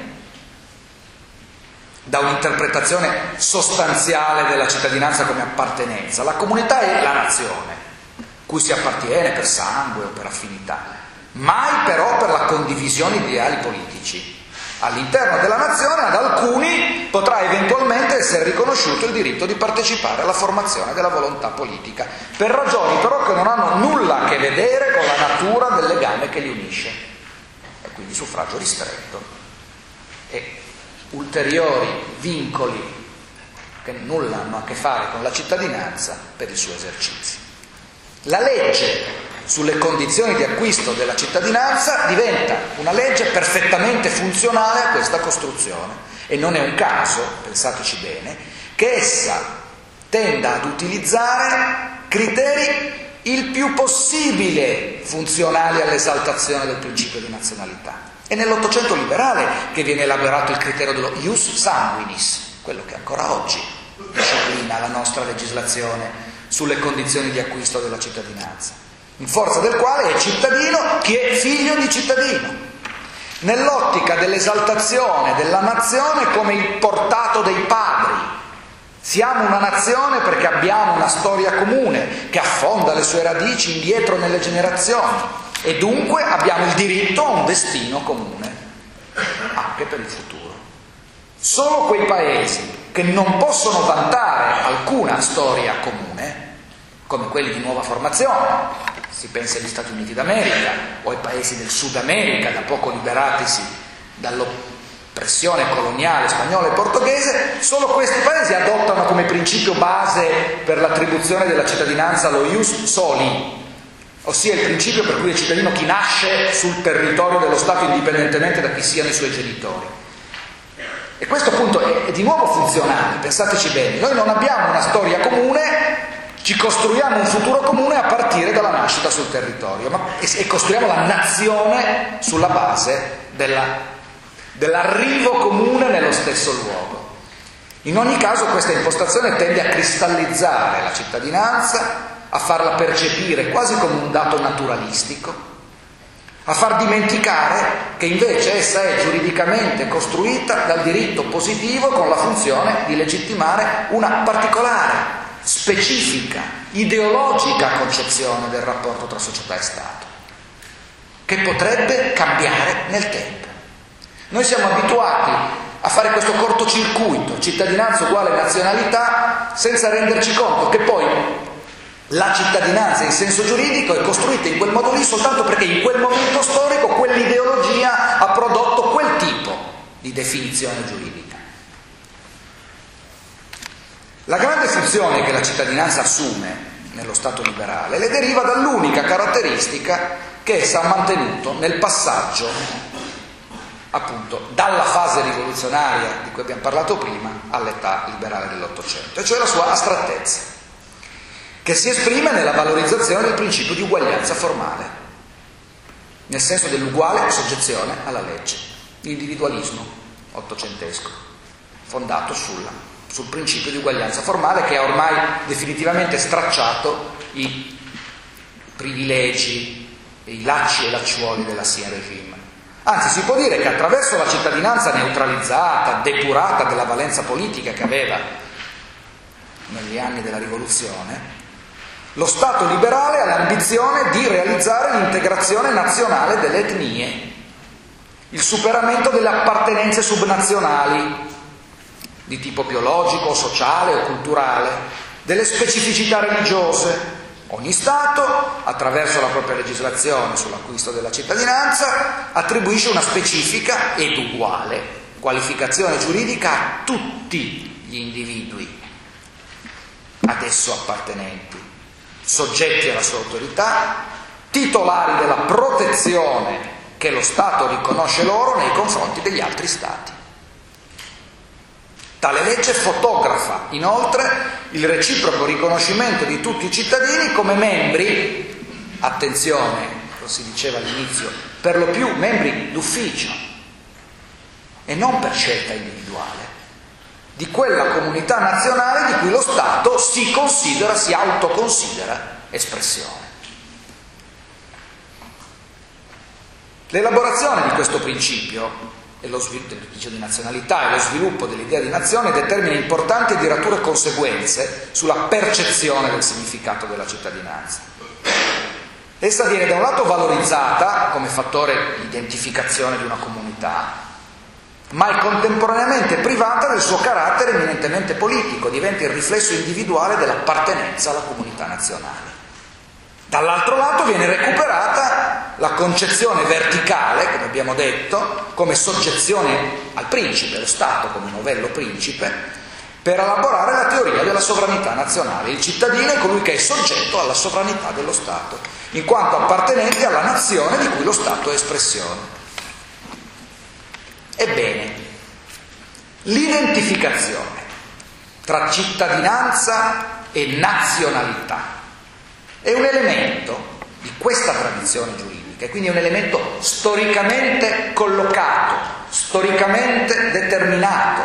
da un'interpretazione sostanziale della cittadinanza come appartenenza. La comunità è la nazione, cui si appartiene per sangue o per affinità, mai però per la condivisione di ideali politici. All'interno della nazione ad alcuni potrà eventualmente essere riconosciuto il diritto di partecipare alla formazione della volontà politica, per ragioni però che non hanno nulla a che vedere con la natura del legame che li unisce, e quindi suffragio ristretto e ulteriori vincoli che nulla hanno a che fare con la cittadinanza per il suo esercizio. La legge sulle condizioni di acquisto della cittadinanza diventa una legge perfettamente funzionale a questa costruzione e non è un caso, pensateci bene, che essa tenda ad utilizzare criteri il più possibile funzionali all'esaltazione del principio di nazionalità. È nell'Ottocento liberale che viene elaborato il criterio dello ius sanguinis, quello che ancora oggi disciplina la nostra legislazione sulle condizioni di acquisto della cittadinanza, in forza del quale è cittadino chi è figlio di cittadino, nell'ottica dell'esaltazione della nazione come il portato dei padri. Siamo una nazione perché abbiamo una storia comune che affonda le sue radici indietro nelle generazioni e dunque abbiamo il diritto a un destino comune anche per il futuro. Solo quei paesi che non possono vantare alcuna storia comune, come quelli di nuova formazione, si pensa agli Stati Uniti d'America o ai paesi del Sud America da poco liberatisi dall'oppressione coloniale spagnola e portoghese, solo questi paesi adottano come principio base per l'attribuzione della cittadinanza lo ius soli, ossia il principio per cui è cittadino chi nasce sul territorio dello Stato indipendentemente da chi siano i suoi genitori. E questo appunto è, è di nuovo funzionale, pensateci bene, noi non abbiamo una storia comune, ci costruiamo un futuro comune a partire dalla nascita sul territorio, ma, e, e costruiamo la nazione sulla base della, dell'arrivo comune nello stesso luogo. In ogni caso questa impostazione tende a cristallizzare la cittadinanza, a farla percepire quasi come un dato naturalistico, a far dimenticare che invece essa è giuridicamente costruita dal diritto positivo con la funzione di legittimare una particolare, specifica, ideologica concezione del rapporto tra società e Stato, che potrebbe cambiare nel tempo. Noi siamo abituati a fare questo cortocircuito, cittadinanza uguale nazionalità, senza renderci conto che poi la cittadinanza in senso giuridico è costruita in quel modo lì soltanto perché in quel momento storico quell'ideologia ha prodotto quel tipo di definizione giuridica. La grande funzione che la cittadinanza assume nello Stato liberale le deriva dall'unica caratteristica che essa ha mantenuto nel passaggio appunto dalla fase rivoluzionaria di cui abbiamo parlato prima all'età liberale dell'Ottocento, e cioè la sua astrattezza, che si esprime nella valorizzazione del principio di uguaglianza formale, nel senso dell'uguale soggezione alla legge, l'individualismo ottocentesco, fondato sulla, sul principio di uguaglianza formale che ha ormai definitivamente stracciato i privilegi, i lacci e lacciuoli dell'ancien régime. Anzi, si può dire che attraverso la cittadinanza neutralizzata, depurata della valenza politica che aveva negli anni della rivoluzione, lo Stato liberale ha l'ambizione di realizzare l'integrazione nazionale delle etnie, il superamento delle appartenenze subnazionali di tipo biologico, sociale o culturale, delle specificità religiose. Ogni Stato, attraverso la propria legislazione sull'acquisto della cittadinanza, attribuisce una specifica ed uguale qualificazione giuridica a tutti gli individui ad esso appartenenti, soggetti alla sua autorità, titolari della protezione che lo Stato riconosce loro nei confronti degli altri Stati. Tale legge fotografa inoltre il reciproco riconoscimento di tutti i cittadini come membri, attenzione, lo si diceva all'inizio, per lo più membri d'ufficio e non per scelta individuale, di quella comunità nazionale di cui lo Stato si considera, si autoconsidera espressione. L'elaborazione di questo principio e lo sviluppo del principio di nazionalità e lo sviluppo dell'idea di nazione determina importanti e durature conseguenze sulla percezione del significato della cittadinanza. Essa viene da un lato valorizzata come fattore di identificazione di una comunità, ma è contemporaneamente privata del suo carattere eminentemente politico, diventa il riflesso individuale dell'appartenenza alla comunità nazionale. Dall'altro lato viene recuperata la concezione verticale, come abbiamo detto, come soggezione al principe, allo Stato come novello principe, per elaborare la teoria della sovranità nazionale. Il cittadino è colui che è soggetto alla sovranità dello Stato, in quanto appartenente alla nazione di cui lo Stato è espressione. Ebbene, l'identificazione tra cittadinanza e nazionalità è un elemento di questa tradizione giuridica e quindi è un elemento storicamente collocato, storicamente determinato,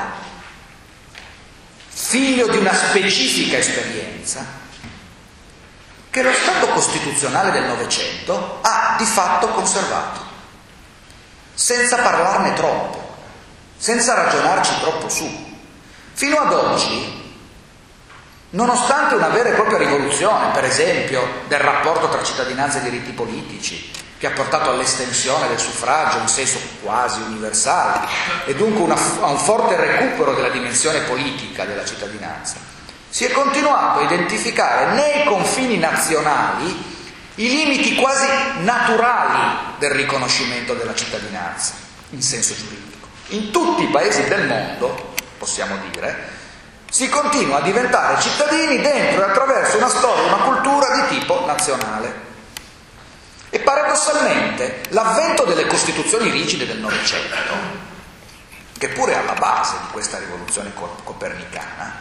figlio di una specifica esperienza che lo Stato costituzionale del Novecento ha di fatto conservato, senza parlarne troppo, senza ragionarci troppo su. Fino ad oggi, nonostante una vera e propria rivoluzione, per esempio, del rapporto tra cittadinanza e diritti politici, che ha portato all'estensione del suffragio in senso quasi universale e dunque una, a un forte recupero della dimensione politica della cittadinanza, si è continuato a identificare nei confini nazionali i limiti quasi naturali del riconoscimento della cittadinanza in senso giuridico. In tutti i paesi del mondo, possiamo dire, si continua a diventare cittadini dentro e attraverso una storia e una cultura di tipo nazionale. E paradossalmente l'avvento delle costituzioni rigide del Novecento, che pure è alla base di questa rivoluzione copernicana,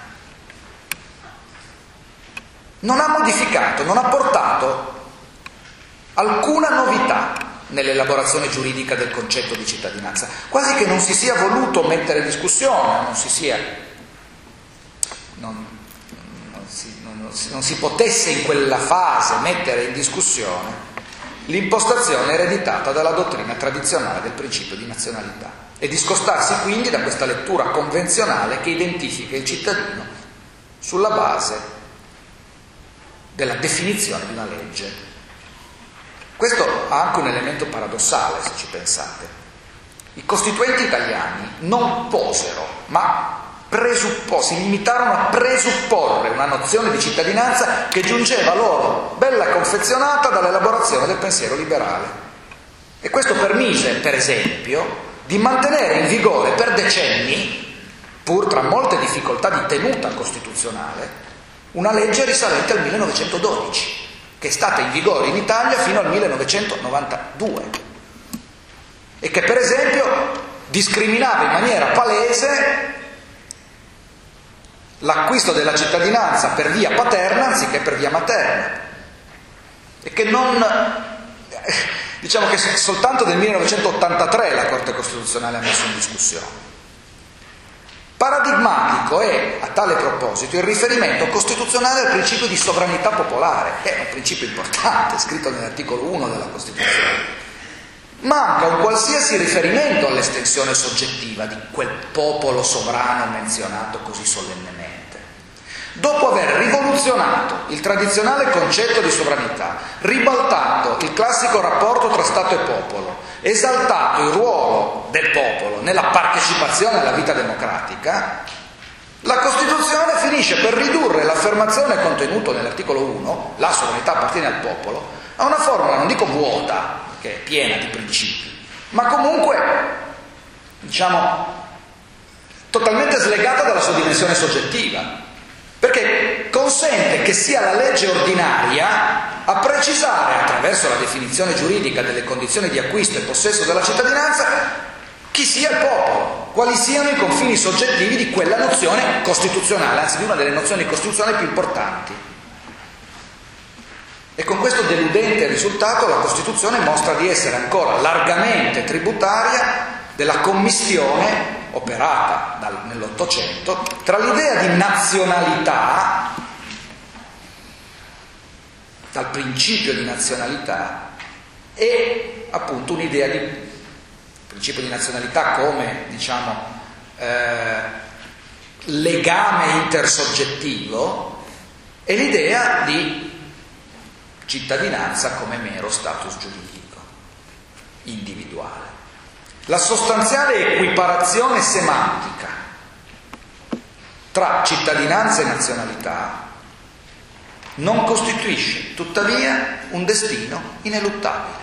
non ha modificato, non ha portato alcuna novità nell'elaborazione giuridica del concetto di cittadinanza, quasi che non si sia voluto mettere in discussione, non si sia non, non, si, non, non, si, non si potesse in quella fase mettere in discussione l'impostazione ereditata dalla dottrina tradizionale del principio di nazionalità e discostarsi quindi da questa lettura convenzionale che identifica il cittadino sulla base della definizione di una legge. Questo ha anche un elemento paradossale, se ci pensate. I costituenti italiani non posero, ma presuppo, si limitarono a presupporre una nozione di cittadinanza che giungeva loro, bella confezionata dall'elaborazione del pensiero liberale. E questo permise, per esempio, di mantenere in vigore per decenni, pur tra molte difficoltà di tenuta costituzionale, una legge risalente al millenovecentododici, che è stata in vigore in Italia fino al millenovecentonovantadue e che, per esempio, discriminava in maniera palese l'acquisto della cittadinanza per via paterna anziché per via materna, e che non, diciamo che soltanto nel millenovecentottantatré la Corte Costituzionale ha messo in discussione. Paradigmatico è, a tale proposito, il riferimento costituzionale al principio di sovranità popolare, che è un principio importante, scritto nell'articolo uno della Costituzione. Manca un qualsiasi riferimento all'estensione soggettiva di quel popolo sovrano menzionato così solennemente. Dopo aver rivoluzionato il tradizionale concetto di sovranità, ribaltato il classico rapporto tra Stato e popolo, esaltato il ruolo del popolo nella partecipazione alla vita democratica, la Costituzione finisce per ridurre l'affermazione contenuta nell'articolo uno, la sovranità appartiene al popolo, a una formula, non dico vuota, che è piena di principi, ma comunque, diciamo, totalmente slegata dalla sua dimensione soggettiva, perché consente che sia la legge ordinaria a precisare, attraverso la definizione giuridica delle condizioni di acquisto e possesso della cittadinanza, chi sia il popolo, quali siano i confini soggettivi di quella nozione costituzionale, anzi di una delle nozioni costituzionali più importanti. E con questo deludente risultato la Costituzione mostra di essere ancora largamente tributaria della commistione operata dal, nell'Ottocento tra l'idea di nazionalità, dal principio di nazionalità, e appunto un'idea di principio di nazionalità come, diciamo, eh, legame intersoggettivo, e l'idea di cittadinanza come mero status giuridico, individuale. La sostanziale equiparazione semantica tra cittadinanza e nazionalità non costituisce, tuttavia, un destino ineluttabile.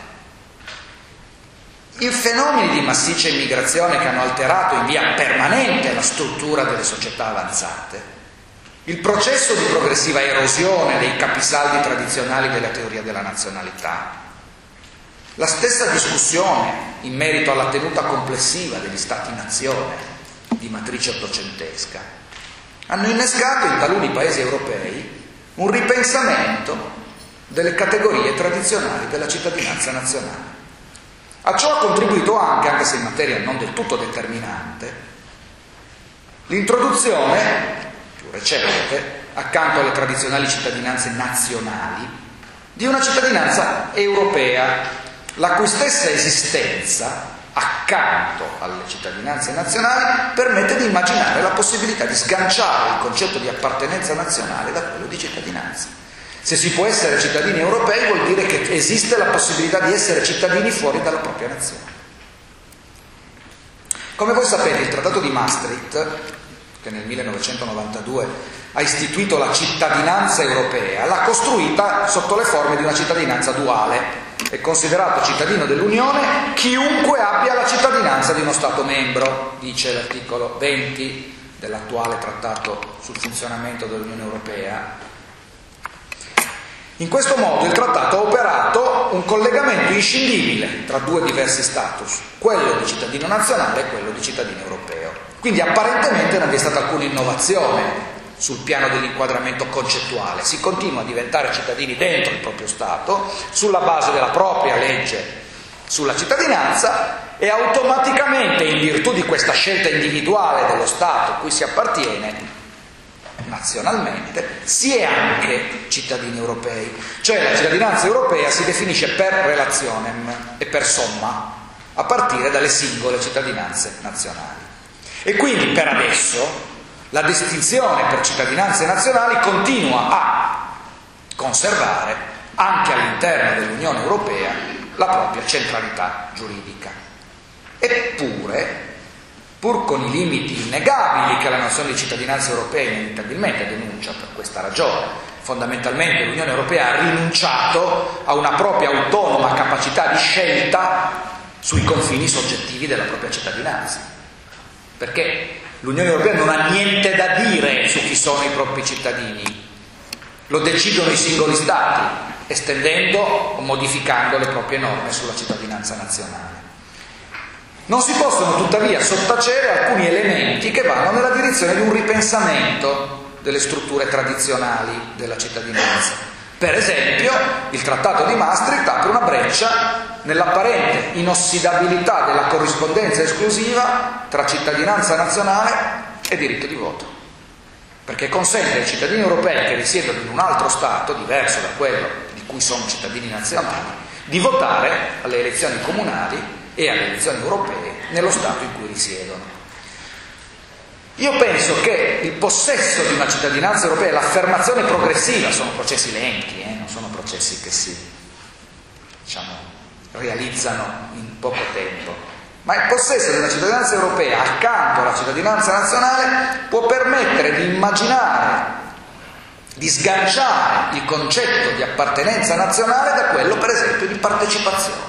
I fenomeni di massiccia immigrazione che hanno alterato in via permanente la struttura delle società avanzate, il processo di progressiva erosione dei capisaldi tradizionali della teoria della nazionalità, la stessa discussione in merito alla tenuta complessiva degli Stati-nazione di matrice ottocentesca hanno innescato in taluni paesi europei un ripensamento delle categorie tradizionali della cittadinanza nazionale. A ciò ha contribuito anche, anche se in materia non del tutto determinante, l'introduzione più recente, accanto alle tradizionali cittadinanze nazionali, di una cittadinanza europea, la cui stessa esistenza, accanto alle cittadinanze nazionali, permette di immaginare la possibilità di sganciare il concetto di appartenenza nazionale da quello di cittadinanza. Se si può essere cittadini europei vuol dire che esiste la possibilità di essere cittadini fuori dalla propria nazione. Come voi sapete, il Trattato di Maastricht, che nel millenovecentonovantadue ha istituito la cittadinanza europea, l'ha costruita sotto le forme di una cittadinanza duale. È considerato cittadino dell'Unione chiunque abbia la cittadinanza di uno Stato membro, dice l'articolo venti dell'attuale Trattato sul funzionamento dell'Unione Europea. In questo modo il Trattato ha operato un collegamento inscindibile tra due diversi status, quello di cittadino nazionale e quello di cittadino europeo. Quindi apparentemente non vi è stata alcuna innovazione sul piano dell'inquadramento concettuale, si continua a diventare cittadini dentro il proprio Stato, sulla base della propria legge sulla cittadinanza, e automaticamente, in virtù di questa scelta individuale dello Stato a cui si appartiene, nazionalmente, si è anche cittadini europei. Cioè la cittadinanza europea si definisce per relationem e per somma, a partire dalle singole cittadinanze nazionali. E quindi per adesso la distinzione per cittadinanze nazionali continua a conservare anche all'interno dell'Unione Europea la propria centralità giuridica. Eppure, pur con i limiti innegabili che la nozione di cittadinanza europea inevitabilmente denuncia per questa ragione, fondamentalmente l'Unione Europea ha rinunciato a una propria autonoma capacità di scelta sui confini soggettivi della propria cittadinanza, perché l'Unione Europea non ha niente da dire su chi sono i propri cittadini, lo decidono i singoli Stati, estendendo o modificando le proprie norme sulla cittadinanza nazionale. Non si possono tuttavia sottacere alcuni elementi che vanno nella direzione di un ripensamento delle strutture tradizionali della cittadinanza. Per esempio, il Trattato di Maastricht apre una breccia nell'apparente inossidabilità della corrispondenza esclusiva tra cittadinanza nazionale e diritto di voto, perché consente ai cittadini europei che risiedono in un altro Stato, diverso da quello di cui sono cittadini nazionali, di votare alle elezioni comunali e alle elezioni europee nello Stato in cui risiedono. Io penso che il possesso di una cittadinanza europea, l'affermazione progressiva, sono processi lenti, eh, non sono processi che si, diciamo, realizzano in poco tempo, ma il possesso di una cittadinanza europea accanto alla cittadinanza nazionale può permettere di immaginare, di sganciare il concetto di appartenenza nazionale da quello, per esempio, di partecipazione.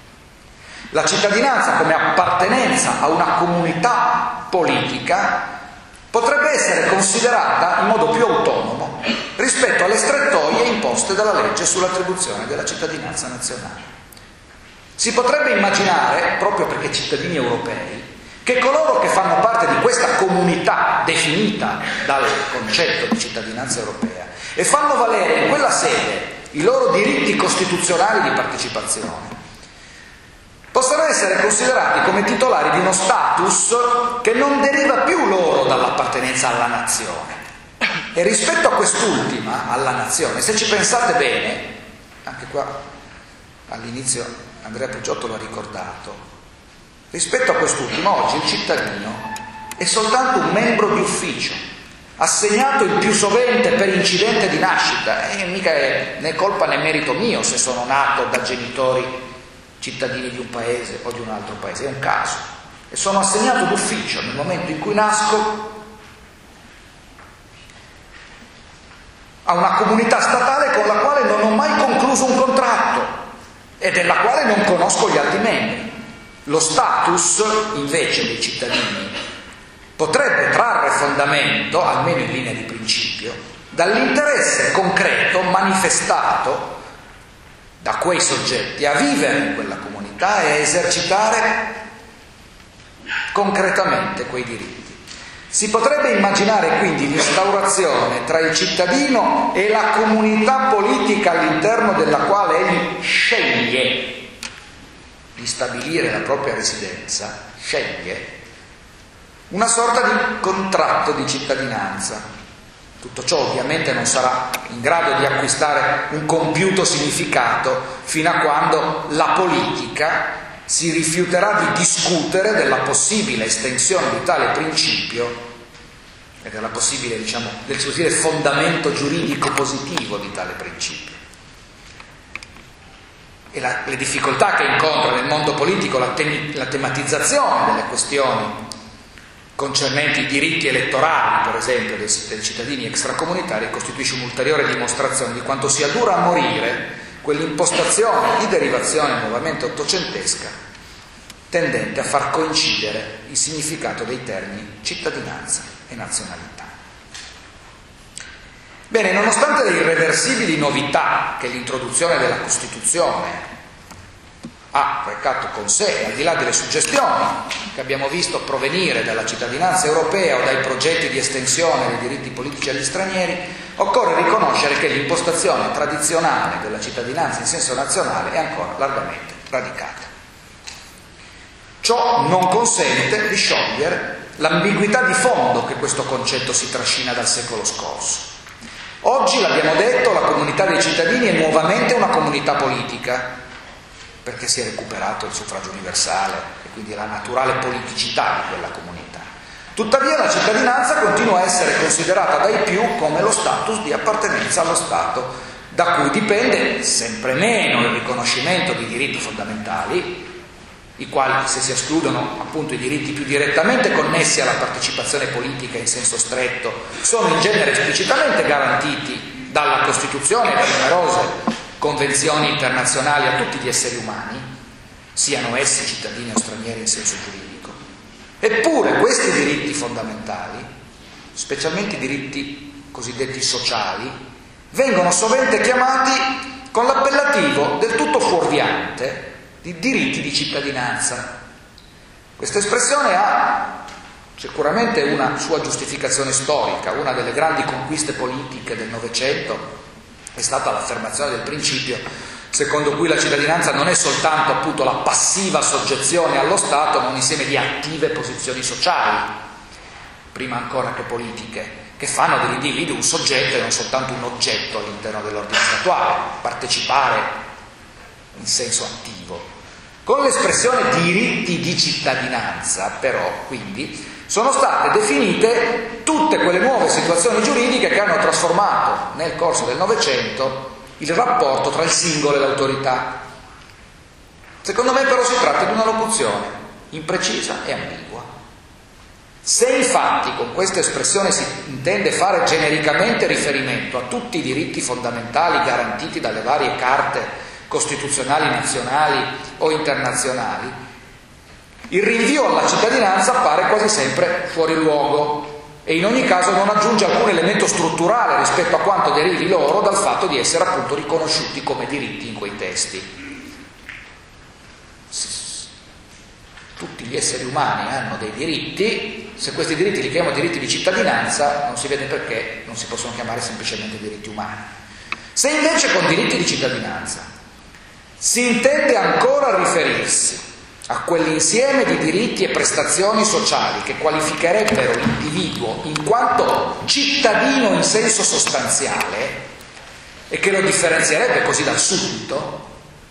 La cittadinanza come appartenenza a una comunità politica potrebbe essere considerata in modo più autonomo rispetto alle strettoie imposte dalla legge sull'attribuzione della cittadinanza nazionale. Si potrebbe immaginare, proprio perché cittadini europei, che coloro che fanno parte di questa comunità definita dal concetto di cittadinanza europea e fanno valere in quella sede i loro diritti costituzionali di partecipazione possano essere considerati come titolari di uno status che non deriva più loro dall'appartenenza alla nazione. E rispetto a quest'ultima, alla nazione, se ci pensate bene, anche qua all'inizio Andrea Poggiotto lo ha ricordato, rispetto a quest'ultima oggi il cittadino è soltanto un membro di ufficio, assegnato il più sovente per incidente di nascita, e mica è né colpa né merito mio se sono nato da genitori cittadini di un paese o di un altro paese, è un caso, e sono assegnato d'ufficio nel momento in cui nasco a una comunità statale con la quale non ho mai concluso un contratto e della quale non conosco gli altri membri. Lo status, invece, dei cittadini potrebbe trarre fondamento, almeno in linea di principio, dall'interesse concreto manifestato da quei soggetti a vivere in quella comunità e a esercitare concretamente quei diritti. Si potrebbe immaginare quindi l'instaurazione tra il cittadino e la comunità politica all'interno della quale egli sceglie di stabilire la propria residenza, sceglie una sorta di contratto di cittadinanza. Tutto ciò ovviamente non sarà in grado di acquistare un compiuto significato fino a quando la politica si rifiuterà di discutere della possibile estensione di tale principio e della possibile, diciamo, del possibile fondamento giuridico positivo di tale principio. E la, le difficoltà che incontra nel mondo politico la, temi, la tematizzazione delle questioni concernenti i diritti elettorali, per esempio, dei, dei cittadini extracomunitari, costituisce un'ulteriore dimostrazione di quanto sia dura a morire quell'impostazione di derivazione nuovamente ottocentesca tendente a far coincidere il significato dei termini cittadinanza e nazionalità. Bene, nonostante le irreversibili novità che l'introduzione della Costituzione ha recato con sé, al di là delle suggestioni che abbiamo visto provenire dalla cittadinanza europea o dai progetti di estensione dei diritti politici agli stranieri, occorre riconoscere che l'impostazione tradizionale della cittadinanza in senso nazionale è ancora largamente radicata. Ciò non consente di sciogliere l'ambiguità di fondo che questo concetto si trascina dal secolo scorso. Oggi, l'abbiamo detto, la comunità dei cittadini è nuovamente una comunità politica, perché si è recuperato il suffragio universale e quindi la naturale politicità di quella comunità. Tuttavia la cittadinanza continua a essere considerata dai più come lo status di appartenenza allo Stato, da cui dipende sempre meno il riconoscimento di diritti fondamentali, i quali, se si escludono appunto i diritti più direttamente connessi alla partecipazione politica in senso stretto, sono in genere esplicitamente garantiti dalla Costituzione e da numerose convenzioni internazionali a tutti gli esseri umani, siano essi cittadini o stranieri in senso giuridico. Eppure questi diritti fondamentali, specialmente i diritti cosiddetti sociali, vengono sovente chiamati con l'appellativo del tutto fuorviante di diritti di cittadinanza. Questa espressione ha sicuramente una sua giustificazione storica. Una delle grandi conquiste politiche del Novecento è stata l'affermazione del principio secondo cui la cittadinanza non è soltanto appunto la passiva soggezione allo Stato, ma un insieme di attive posizioni sociali, prima ancora che politiche, che fanno dell'individuo un soggetto e non soltanto un oggetto all'interno dell'ordine statuale, partecipare in senso attivo. Con l'espressione diritti di cittadinanza, però, quindi, sono state definite tutte quelle nuove situazioni giuridiche che hanno trasformato nel corso del Novecento il rapporto tra il singolo e l'autorità. Secondo me però si tratta di una locuzione imprecisa e ambigua. Se infatti con questa espressione si intende fare genericamente riferimento a tutti i diritti fondamentali garantiti dalle varie carte costituzionali nazionali o internazionali, il rinvio alla cittadinanza appare quasi sempre fuori luogo e in ogni caso non aggiunge alcun elemento strutturale rispetto a quanto derivi loro dal fatto di essere appunto riconosciuti come diritti in quei testi. Tutti gli esseri umani hanno dei diritti, se questi diritti li chiamiamo diritti di cittadinanza non si vede perché non si possono chiamare semplicemente diritti umani. Se invece con diritti di cittadinanza si intende ancora riferirsi a quell'insieme di diritti e prestazioni sociali che qualificherebbero l'individuo in quanto cittadino in senso sostanziale e che lo differenzierebbe così dal suddito,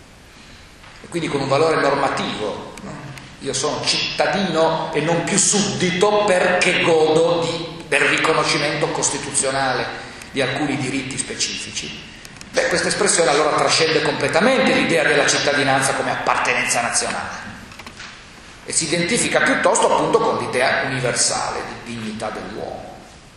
e quindi con un valore normativo, no? Io sono cittadino e non più suddito perché godo di, del riconoscimento costituzionale di alcuni diritti specifici. Beh, questa espressione allora trascende completamente l'idea della cittadinanza come appartenenza nazionale e si identifica piuttosto appunto con l'idea universale di dignità dell'uomo.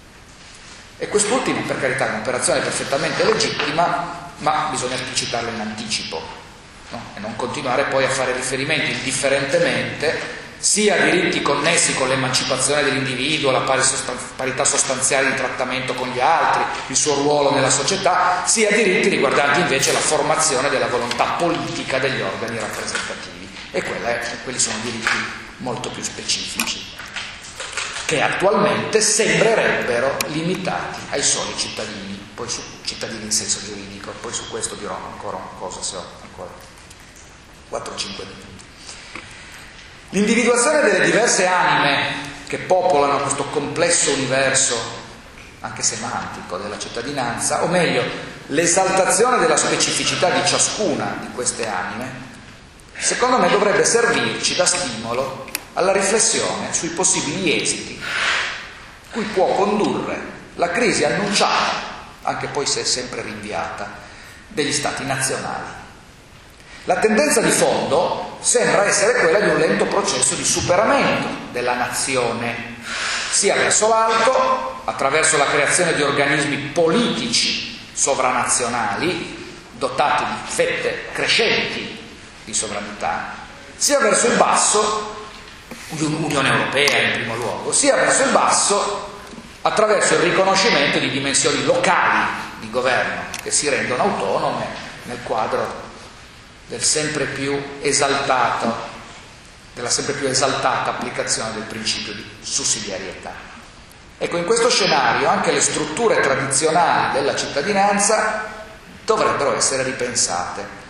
E quest'ultima, per carità, è un'operazione perfettamente legittima, ma bisogna esplicitarla in anticipo, no? E non continuare poi a fare riferimenti indifferentemente sia a diritti connessi con l'emancipazione dell'individuo, la parità sostanziale di trattamento con gli altri, il suo ruolo nella società, sia a diritti riguardanti invece la formazione della volontà politica degli organi rappresentativi. E quella è, quelli sono diritti molto più specifici, che attualmente sembrerebbero limitati ai soli cittadini, poi su cittadini in senso giuridico, poi su questo dirò ancora una cosa se ho ancora quattro cinque minuti. L'individuazione delle diverse anime che popolano questo complesso universo, anche semantico, della cittadinanza, o meglio, l'esaltazione della specificità di ciascuna di queste anime, secondo me dovrebbe servirci da stimolo alla riflessione sui possibili esiti cui può condurre la crisi annunciata, anche poi se sempre rinviata, degli stati nazionali. La tendenza di fondo sembra essere quella di un lento processo di superamento della nazione, sia verso l'alto, attraverso la creazione di organismi politici sovranazionali, dotati di fette crescenti di sovranità, sia verso il basso, l'Unione Europea in primo luogo, sia verso il basso attraverso il riconoscimento di dimensioni locali di governo che si rendono autonome nel quadro del sempre più esaltato, della sempre più esaltata applicazione del principio di sussidiarietà. Ecco, in questo scenario anche le strutture tradizionali della cittadinanza dovrebbero essere ripensate.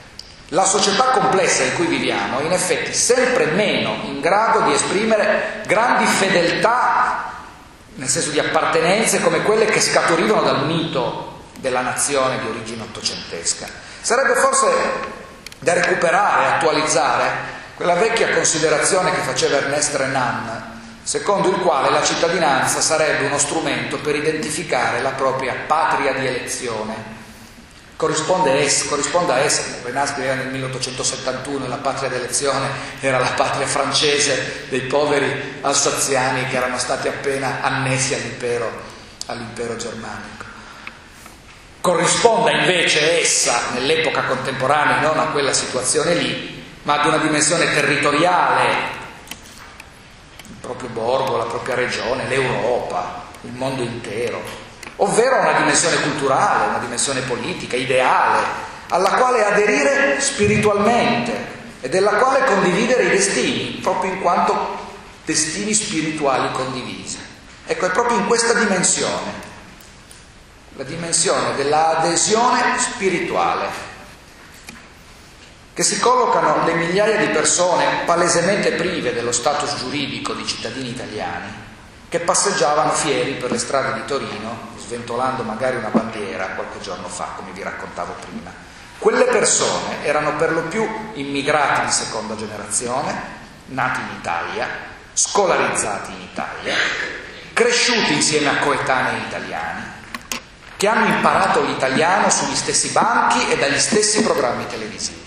La società complessa in cui viviamo è in effetti sempre meno in grado di esprimere grandi fedeltà, nel senso di appartenenze, come quelle che scaturivano dal mito della nazione di origine ottocentesca. Sarebbe forse da recuperare e attualizzare quella vecchia considerazione che faceva Ernest Renan, secondo il quale la cittadinanza sarebbe uno strumento per identificare la propria patria di elezione. Corrisponde, es, corrisponde a essa, Renan scriveva nel milleottocentosettantuno, la patria d'elezione era la patria francese dei poveri alsaziani che erano stati appena annessi all'impero, all'impero germanico. Corrisponde invece essa, nell'epoca contemporanea, non a quella situazione lì, ma ad una dimensione territoriale, il proprio borgo, la propria regione, l'Europa, il mondo intero, ovvero una dimensione culturale, una dimensione politica, ideale, alla quale aderire spiritualmente e della quale condividere i destini, proprio in quanto destini spirituali condivisi. Ecco, è proprio in questa dimensione, la dimensione dell'adesione spirituale, che si collocano le migliaia di persone palesemente prive dello status giuridico di cittadini italiani, che passeggiavano fieri per le strade di Torino, sventolando magari una bandiera qualche giorno fa, come vi raccontavo prima. Quelle persone erano per lo più immigrati di seconda generazione, nati in Italia, scolarizzati in Italia, cresciuti insieme a coetanei italiani, che hanno imparato l'italiano sugli stessi banchi e dagli stessi programmi televisivi.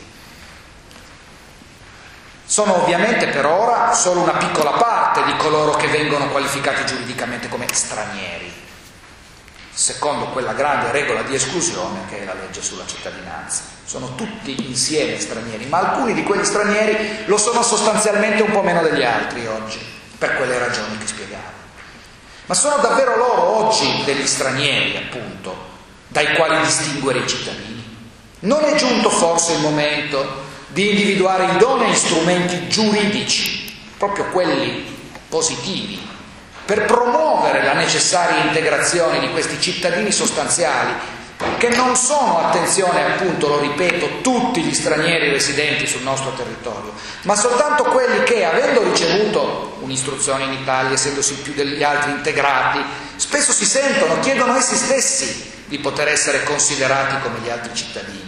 Sono ovviamente per ora solo una piccola parte di coloro che vengono qualificati giuridicamente come stranieri, secondo quella grande regola di esclusione che è la legge sulla cittadinanza. Sono tutti insieme stranieri, ma alcuni di quegli stranieri lo sono sostanzialmente un po' meno degli altri oggi, per quelle ragioni che spiegavo. Ma sono davvero loro oggi degli stranieri, appunto, dai quali distinguere i cittadini? Non è giunto forse il momento di individuare idonei strumenti giuridici, proprio quelli positivi, per promuovere la necessaria integrazione di questi cittadini sostanziali, che non sono, attenzione appunto, lo ripeto, tutti gli stranieri residenti sul nostro territorio, ma soltanto quelli che, avendo ricevuto un'istruzione in Italia, essendosi più degli altri integrati, spesso si sentono, chiedono essi stessi di poter essere considerati come gli altri cittadini.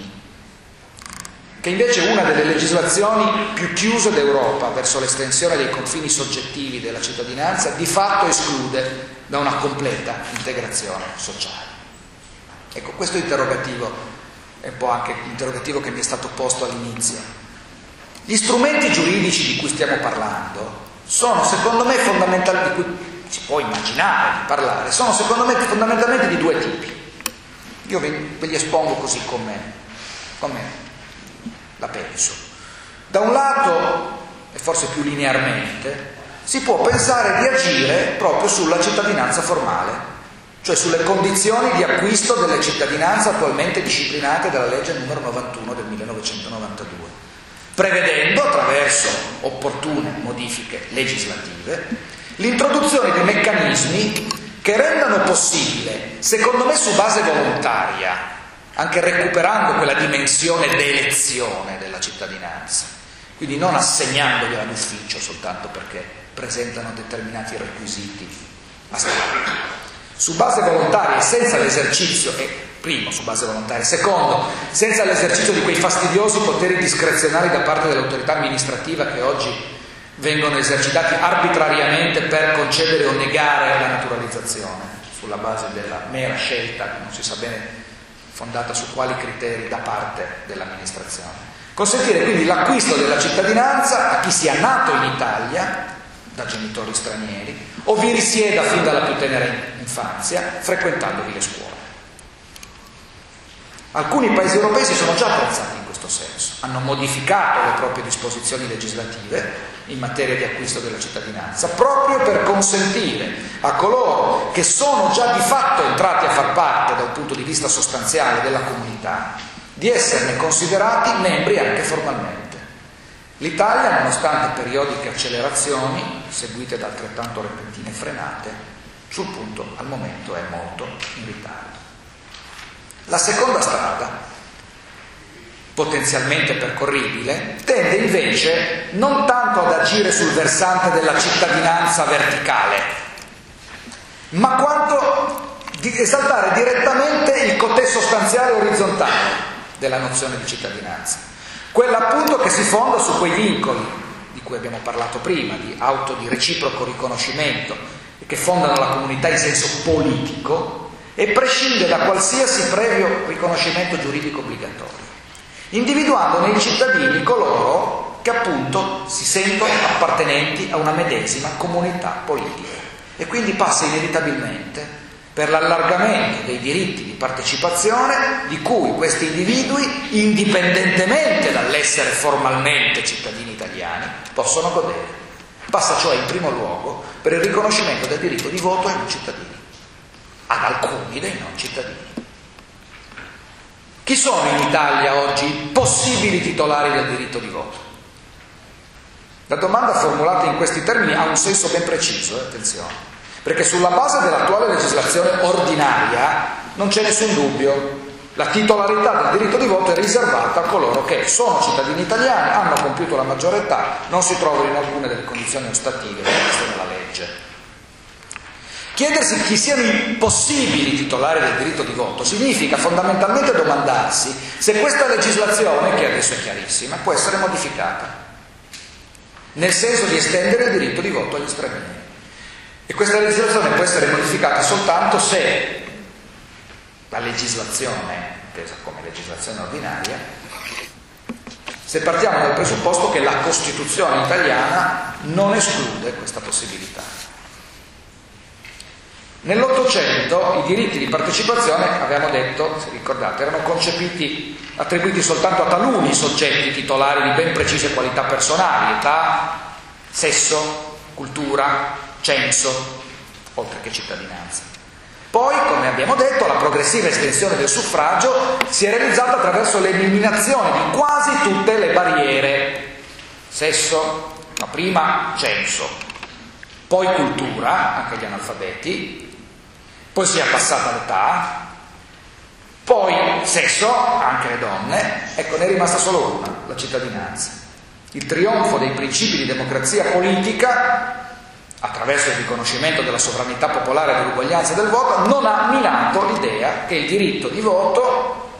Che invece una delle legislazioni più chiuse d'Europa verso l'estensione dei confini soggettivi della cittadinanza di fatto esclude da una completa integrazione sociale. Ecco, questo interrogativo è un po' anche l'interrogativo che mi è stato posto all'inizio. Gli strumenti giuridici di cui stiamo parlando sono, secondo me, fondamentali, di cui si può immaginare di parlare, sono secondo me fondamentalmente di due tipi. Io ve, ve li espongo così come, come la penso. Da un lato, e forse più linearmente, si può pensare di agire proprio sulla cittadinanza formale, cioè sulle condizioni di acquisto della cittadinanza attualmente disciplinate dalla legge numero novantuno del millenovecentonovantadue, prevedendo, attraverso opportune modifiche legislative, l'introduzione di meccanismi che rendano possibile, secondo me su base volontaria, anche recuperando quella dimensione d'elezione della cittadinanza, quindi non assegnandoli all'ufficio soltanto perché presentano determinati requisiti a Stato. Su base volontaria e senza l'esercizio, e primo su base volontaria, secondo, senza l'esercizio di quei fastidiosi poteri discrezionali da parte dell'autorità amministrativa che oggi vengono esercitati arbitrariamente per concedere o negare la naturalizzazione, sulla base della mera scelta, non si sa bene fondata su quali criteri da parte dell'amministrazione. Consentire quindi l'acquisto della cittadinanza a chi sia nato in Italia da genitori stranieri o vi risieda fin dalla più tenera infanzia frequentandovi le scuole. Alcuni paesi europei si sono già attrezzati in questo senso, hanno modificato le proprie disposizioni legislative in materia di acquisto della cittadinanza proprio per consentire a coloro che sono già di fatto entrati a far parte dal punto di vista sostanziale della comunità di esserne considerati membri anche formalmente. L'Italia, nonostante periodiche accelerazioni seguite da altrettanto repentine frenate, sul punto al momento è molto in ritardo. La seconda strada potenzialmente percorribile, tende invece non tanto ad agire sul versante della cittadinanza verticale, ma quanto di esaltare direttamente il cotè sostanziale orizzontale della nozione di cittadinanza, quella appunto che si fonda su quei vincoli di cui abbiamo parlato prima, di auto di reciproco riconoscimento, e che fondano la comunità in senso politico e prescinde da qualsiasi previo riconoscimento giuridico obbligatorio, individuando nei cittadini coloro che appunto si sentono appartenenti a una medesima comunità politica, e quindi passa inevitabilmente per l'allargamento dei diritti di partecipazione di cui questi individui, indipendentemente dall'essere formalmente cittadini italiani, possono godere. Passa cioè in primo luogo per il riconoscimento del diritto di voto ai non cittadini, ad alcuni dei non cittadini. Chi sono in Italia oggi i possibili titolari del diritto di voto? La domanda formulata in questi termini ha un senso ben preciso, eh, attenzione. Perché sulla base dell'attuale legislazione ordinaria non c'è nessun dubbio, la titolarità del diritto di voto è riservata a coloro che sono cittadini italiani, hanno compiuto la maggiore età, non si trovano in alcune delle condizioni ostative previste nella legge. Chiedersi chi siano i possibili titolari del diritto di voto significa fondamentalmente domandarsi se questa legislazione, che adesso è chiarissima, può essere modificata, nel senso di estendere il diritto di voto agli stranieri. E questa legislazione può essere modificata soltanto se la legislazione, intesa come legislazione ordinaria, se partiamo dal presupposto che la Costituzione italiana non esclude questa possibilità. Nell'Ottocento i diritti di partecipazione, avevamo detto, se ricordate, erano concepiti, attribuiti soltanto a taluni soggetti titolari di ben precise qualità personali, età, sesso, cultura, censo, oltre che cittadinanza. Poi, come abbiamo detto, la progressiva estensione del suffragio si è realizzata attraverso l'eliminazione di quasi tutte le barriere: sesso, ma prima censo, poi cultura, anche gli analfabeti, poi si è passata l'età, poi sesso, anche le donne, ecco, ne è rimasta solo una, la cittadinanza. Il trionfo dei principi di democrazia politica, attraverso il riconoscimento della sovranità popolare e dell'uguaglianza del voto, non ha minato l'idea che il diritto di voto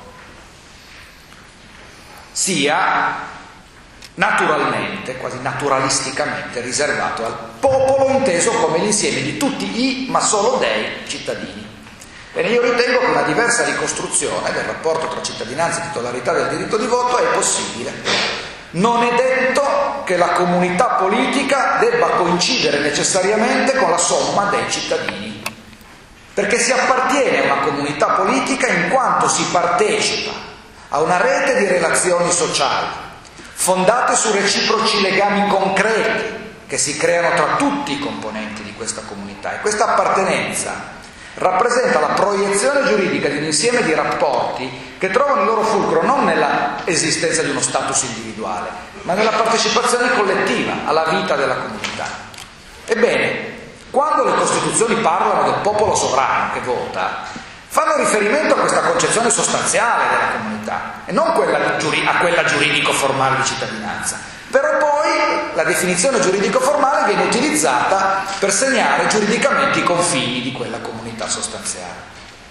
sia naturalmente, quasi naturalisticamente, riservato al popolo, inteso come l'insieme di tutti i, ma solo dei cittadini. Bene, io ritengo che una diversa ricostruzione del rapporto tra cittadinanza e titolarità del diritto di voto è possibile. Non è detto che la comunità politica debba coincidere necessariamente con la somma dei cittadini, perché si appartiene a una comunità politica in quanto si partecipa a una rete di relazioni sociali fondate su reciproci legami concreti che si creano tra tutti i componenti di questa comunità, e questa appartenenza rappresenta la proiezione giuridica di un insieme di rapporti che trovano il loro fulcro non nella esistenza di uno status individuale, ma nella partecipazione collettiva alla vita della comunità. Ebbene, quando le Costituzioni parlano del popolo sovrano che vota, fanno riferimento a questa concezione sostanziale della comunità e non quella a quella giuridico-formale di cittadinanza. Però poi la definizione giuridico-formale viene utilizzata per segnare giuridicamente i confini di quella comunità sostanziale.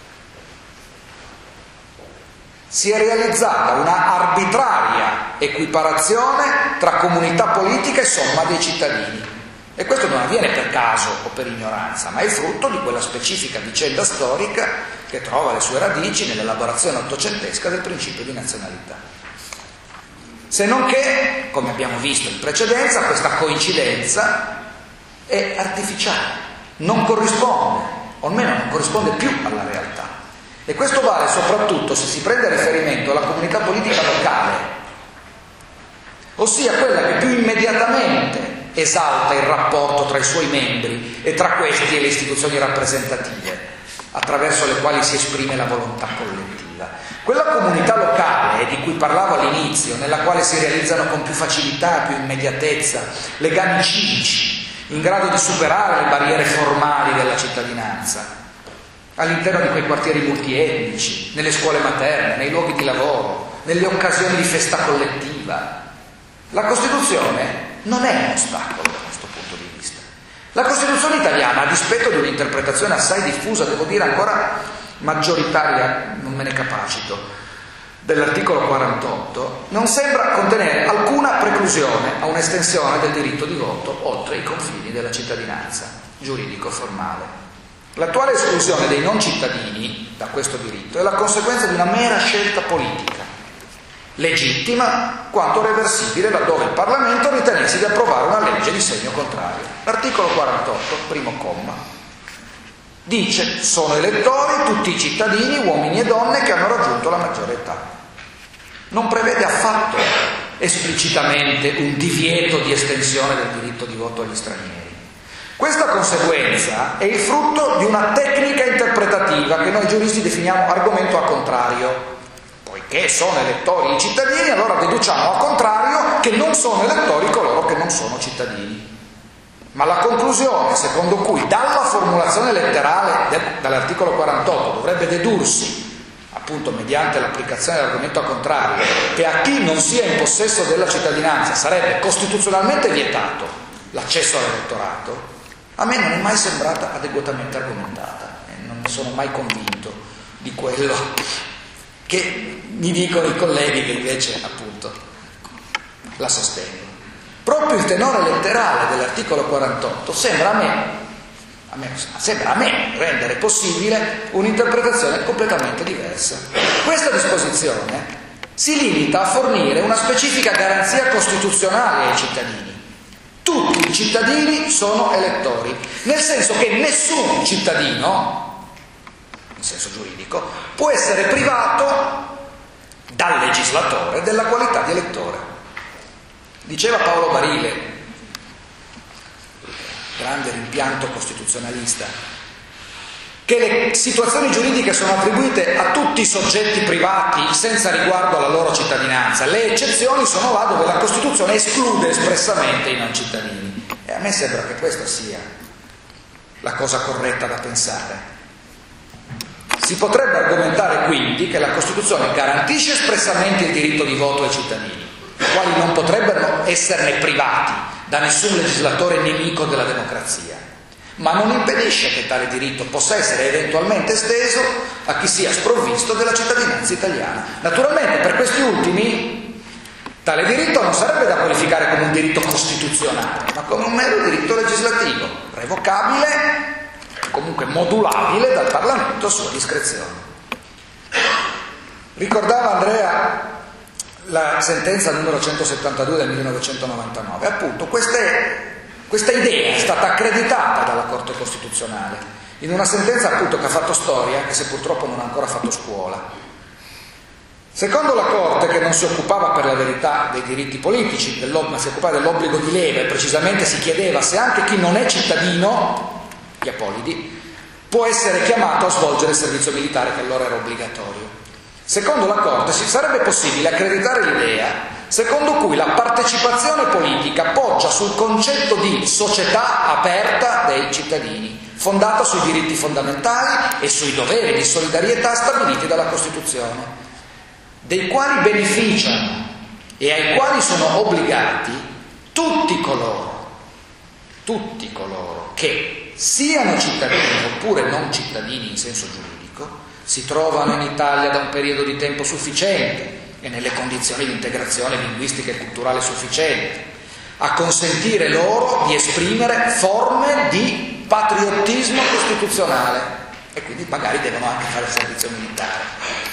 Si è realizzata una arbitraria equiparazione tra comunità politica e somma dei cittadini. E questo non avviene per caso o per ignoranza, ma è frutto di quella specifica vicenda storica che trova le sue radici nell'elaborazione ottocentesca del principio di nazionalità. Se non che, come abbiamo visto in precedenza, questa coincidenza è artificiale, non corrisponde, o almeno non corrisponde più alla realtà. E questo vale soprattutto se si prende a riferimento alla comunità politica locale, ossia quella che più immediatamente esalta il rapporto tra i suoi membri e tra questi e le istituzioni rappresentative, attraverso le quali si esprime la volontà collettiva. Quella comunità locale di cui parlavo all'inizio, nella quale si realizzano con più facilità, più immediatezza, legami civici, in grado di superare le barriere formali della cittadinanza, all'interno di quei quartieri multietnici, nelle scuole materne, nei luoghi di lavoro, nelle occasioni di festa collettiva. La Costituzione non è un ostacolo da questo punto di vista. La Costituzione italiana, a dispetto di un'interpretazione assai diffusa, devo dire ancora maggioritaria, non me ne capacito, dell'articolo quarantotto, non sembra contenere alcuna preclusione a un'estensione del diritto di voto oltre i confini della cittadinanza giuridico-formale. L'attuale esclusione dei non cittadini da questo diritto è la conseguenza di una mera scelta politica, legittima quanto reversibile laddove il Parlamento ritenesse di approvare una legge di segno contrario. L'articolo quarantotto, primo comma, dice: sono elettori tutti i cittadini, uomini e donne, che hanno raggiunto la maggiore età. Non prevede affatto esplicitamente un divieto di estensione del diritto di voto agli stranieri. Questa conseguenza è il frutto di una tecnica interpretativa che noi giuristi definiamo argomento a contrario. Poiché sono elettori i cittadini, allora deduciamo a contrario che non sono elettori coloro che non sono cittadini. Ma la conclusione secondo cui dalla formulazione letterale del, dall'articolo quarantotto dovrebbe dedursi, appunto mediante l'applicazione dell'argomento a contrario, che a chi non sia in possesso della cittadinanza sarebbe costituzionalmente vietato l'accesso all'elettorato, a me non è mai sembrata adeguatamente argomentata e non ne sono mai convinto di quello che mi dicono i colleghi che invece appunto la sostengono. Proprio il tenore letterale dell'articolo quarantotto sembra a me, a me, sembra a me rendere possibile un'interpretazione completamente diversa. Questa disposizione si limita a fornire una specifica garanzia costituzionale ai cittadini. Tutti i cittadini sono elettori, nel senso che nessun cittadino, in senso giuridico, può essere privato dal legislatore della qualità di elettore. Diceva Paolo Barile, grande rimpianto costituzionalista, che le situazioni giuridiche sono attribuite a tutti i soggetti privati senza riguardo alla loro cittadinanza. Le eccezioni sono là dove la Costituzione esclude espressamente i non cittadini. E a me sembra che questa sia la cosa corretta da pensare. Si potrebbe argomentare quindi che la Costituzione garantisce espressamente il diritto di voto ai cittadini, i quali non potrebbero esserne privati da nessun legislatore nemico della democrazia, ma non impedisce che tale diritto possa essere eventualmente esteso a chi sia sprovvisto della cittadinanza italiana. Naturalmente per questi ultimi tale diritto non sarebbe da qualificare come un diritto costituzionale, ma come un mero diritto legislativo, revocabile, comunque modulabile dal Parlamento a sua discrezione. Ricordava Andrea la sentenza numero centosettantadue del millenovecentonovantanove, appunto queste Questa idea è stata accreditata dalla Corte Costituzionale in una sentenza appunto che ha fatto storia, che se purtroppo non ha ancora fatto scuola. Secondo la Corte, che non si occupava per la verità dei diritti politici, ma si occupava dell'obbligo di leva, e precisamente si chiedeva se anche chi non è cittadino, gli apolidi, può essere chiamato a svolgere il servizio militare, che allora era obbligatorio. Secondo la Corte si sarebbe possibile accreditare l'idea secondo cui la partecipazione politica poggia sul concetto di società aperta dei cittadini, fondata sui diritti fondamentali e sui doveri di solidarietà stabiliti dalla Costituzione, dei quali beneficiano e ai quali sono obbligati tutti coloro, tutti coloro che siano cittadini oppure non cittadini in senso giuridico, si trovano in Italia da un periodo di tempo sufficiente e nelle condizioni di integrazione linguistica e culturale sufficiente, a consentire loro di esprimere forme di patriottismo costituzionale e quindi magari devono anche fare il servizio militare.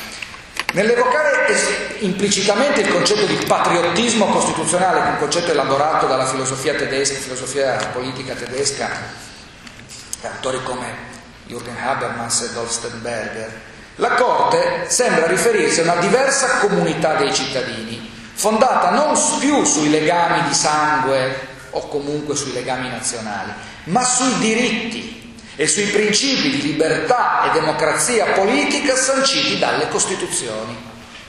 Nell'evocare implicitamente il concetto di patriottismo costituzionale, che è un concetto elaborato dalla filosofia tedesca, filosofia politica tedesca, autori come Jürgen Habermas e Dolf Sternberger, la Corte sembra riferirsi a una diversa comunità dei cittadini, fondata non più sui legami di sangue o comunque sui legami nazionali, ma sui diritti e sui principi di libertà e democrazia politica sanciti dalle Costituzioni,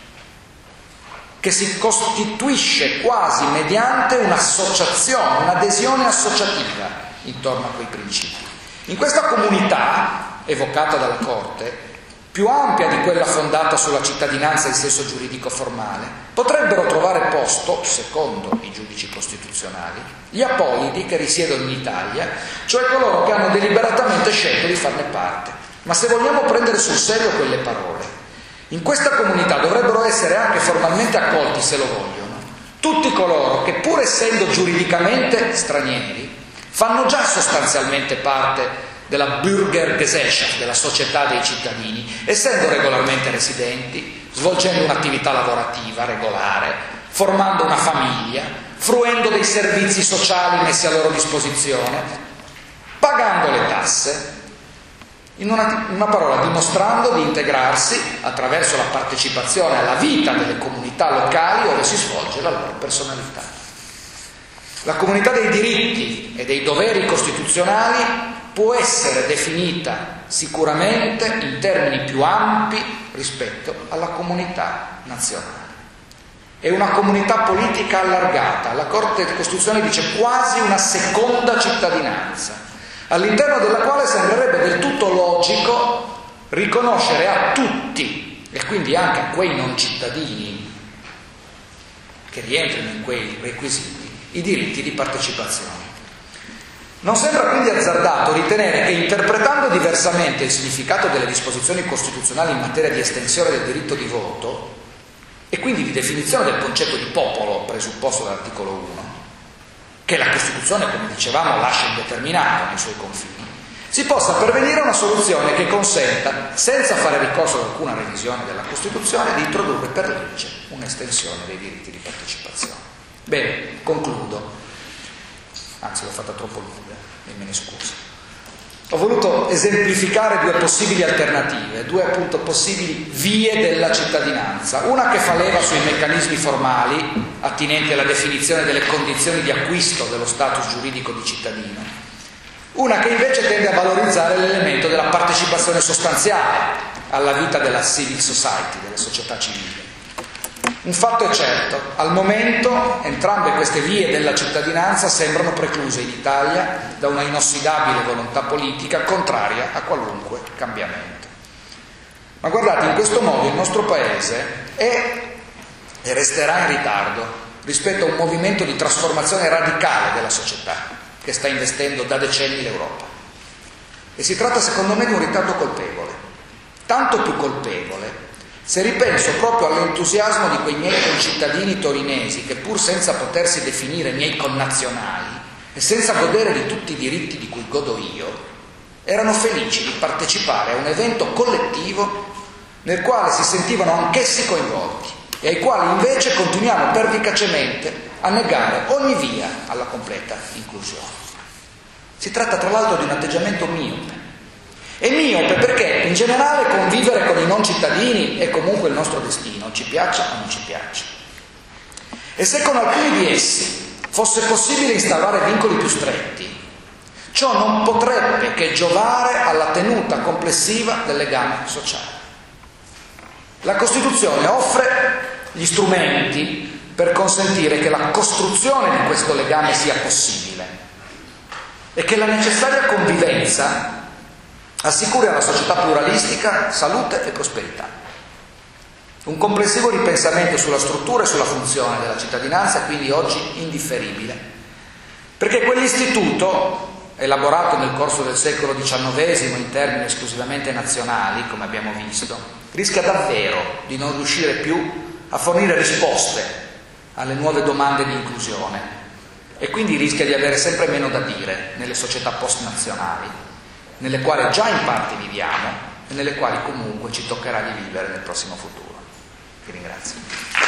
che si costituisce quasi mediante un'associazione, un'adesione associativa intorno a quei principi. In questa comunità, evocata dalla Corte, più ampia di quella fondata sulla cittadinanza in senso giuridico formale, potrebbero trovare posto, secondo i giudici costituzionali, gli apolidi che risiedono in Italia, cioè coloro che hanno deliberatamente scelto di farne parte. Ma se vogliamo prendere sul serio quelle parole, in questa comunità dovrebbero essere anche formalmente accolti, se lo vogliono, tutti coloro che, pur essendo giuridicamente stranieri, fanno già sostanzialmente parte della Bürgergesellschaft, della società dei cittadini, essendo regolarmente residenti, svolgendo un'attività lavorativa regolare, formando una famiglia, fruendo dei servizi sociali messi a loro disposizione, pagando le tasse, in una, in una parola dimostrando di integrarsi attraverso la partecipazione alla vita delle comunità locali dove si svolge la loro personalità. La comunità dei diritti e dei doveri costituzionali può essere definita sicuramente in termini più ampi rispetto alla comunità nazionale. È una comunità politica allargata, la Corte Costituzionale dice quasi una seconda cittadinanza, all'interno della quale sembrerebbe del tutto logico riconoscere a tutti, e quindi anche a quei non cittadini che rientrano in quei requisiti, i diritti di partecipazione. Non sembra quindi azzardato ritenere che, interpretando diversamente il significato delle disposizioni costituzionali in materia di estensione del diritto di voto e quindi di definizione del concetto di popolo presupposto dall'articolo uno, che la Costituzione, come dicevamo, lascia indeterminato nei suoi confini, si possa pervenire a una soluzione che consenta, senza fare ricorso ad alcuna revisione della Costituzione, di introdurre per legge un'estensione dei diritti di partecipazione. Bene, concludo. Anzi, l'ho fatta troppo lunga e me ne scuso. Ho voluto esemplificare due possibili alternative, due appunto possibili vie della cittadinanza, una che fa leva sui meccanismi formali attinenti alla definizione delle condizioni di acquisto dello status giuridico di cittadino, una che invece tende a valorizzare l'elemento della partecipazione sostanziale alla vita della civil society, della società civile. Un fatto è certo, al momento entrambe queste vie della cittadinanza sembrano precluse in Italia da una inossidabile volontà politica contraria a qualunque cambiamento. Ma guardate, in questo modo il nostro Paese è e resterà in ritardo rispetto a un movimento di trasformazione radicale della società che sta investendo da decenni l'Europa. E si tratta secondo me di un ritardo colpevole, tanto più colpevole se ripenso proprio all'entusiasmo di quei miei concittadini torinesi che, pur senza potersi definire miei connazionali e senza godere di tutti i diritti di cui godo io, erano felici di partecipare a un evento collettivo nel quale si sentivano anch'essi coinvolti e ai quali invece continuiamo pervicacemente a negare ogni via alla completa inclusione. Si tratta tra l'altro di un atteggiamento miope. È miope perché in generale convivere con i non cittadini è comunque il nostro destino, ci piaccia o non ci piaccia. E se con alcuni di essi fosse possibile instaurare vincoli più stretti, ciò non potrebbe che giovare alla tenuta complessiva del legame sociale. La Costituzione offre gli strumenti per consentire che la costruzione di questo legame sia possibile e che la necessaria convivenza assicuri alla società pluralistica salute e prosperità. Un complessivo ripensamento sulla struttura e sulla funzione della cittadinanza è quindi oggi indifferibile, perché quell'istituto, elaborato nel corso del secolo diciannovesimo in termini esclusivamente nazionali, come abbiamo visto, rischia davvero di non riuscire più a fornire risposte alle nuove domande di inclusione e quindi rischia di avere sempre meno da dire nelle società post-nazionali, nelle quali già in parte viviamo e nelle quali comunque ci toccherà di vivere nel prossimo futuro. Vi ringrazio.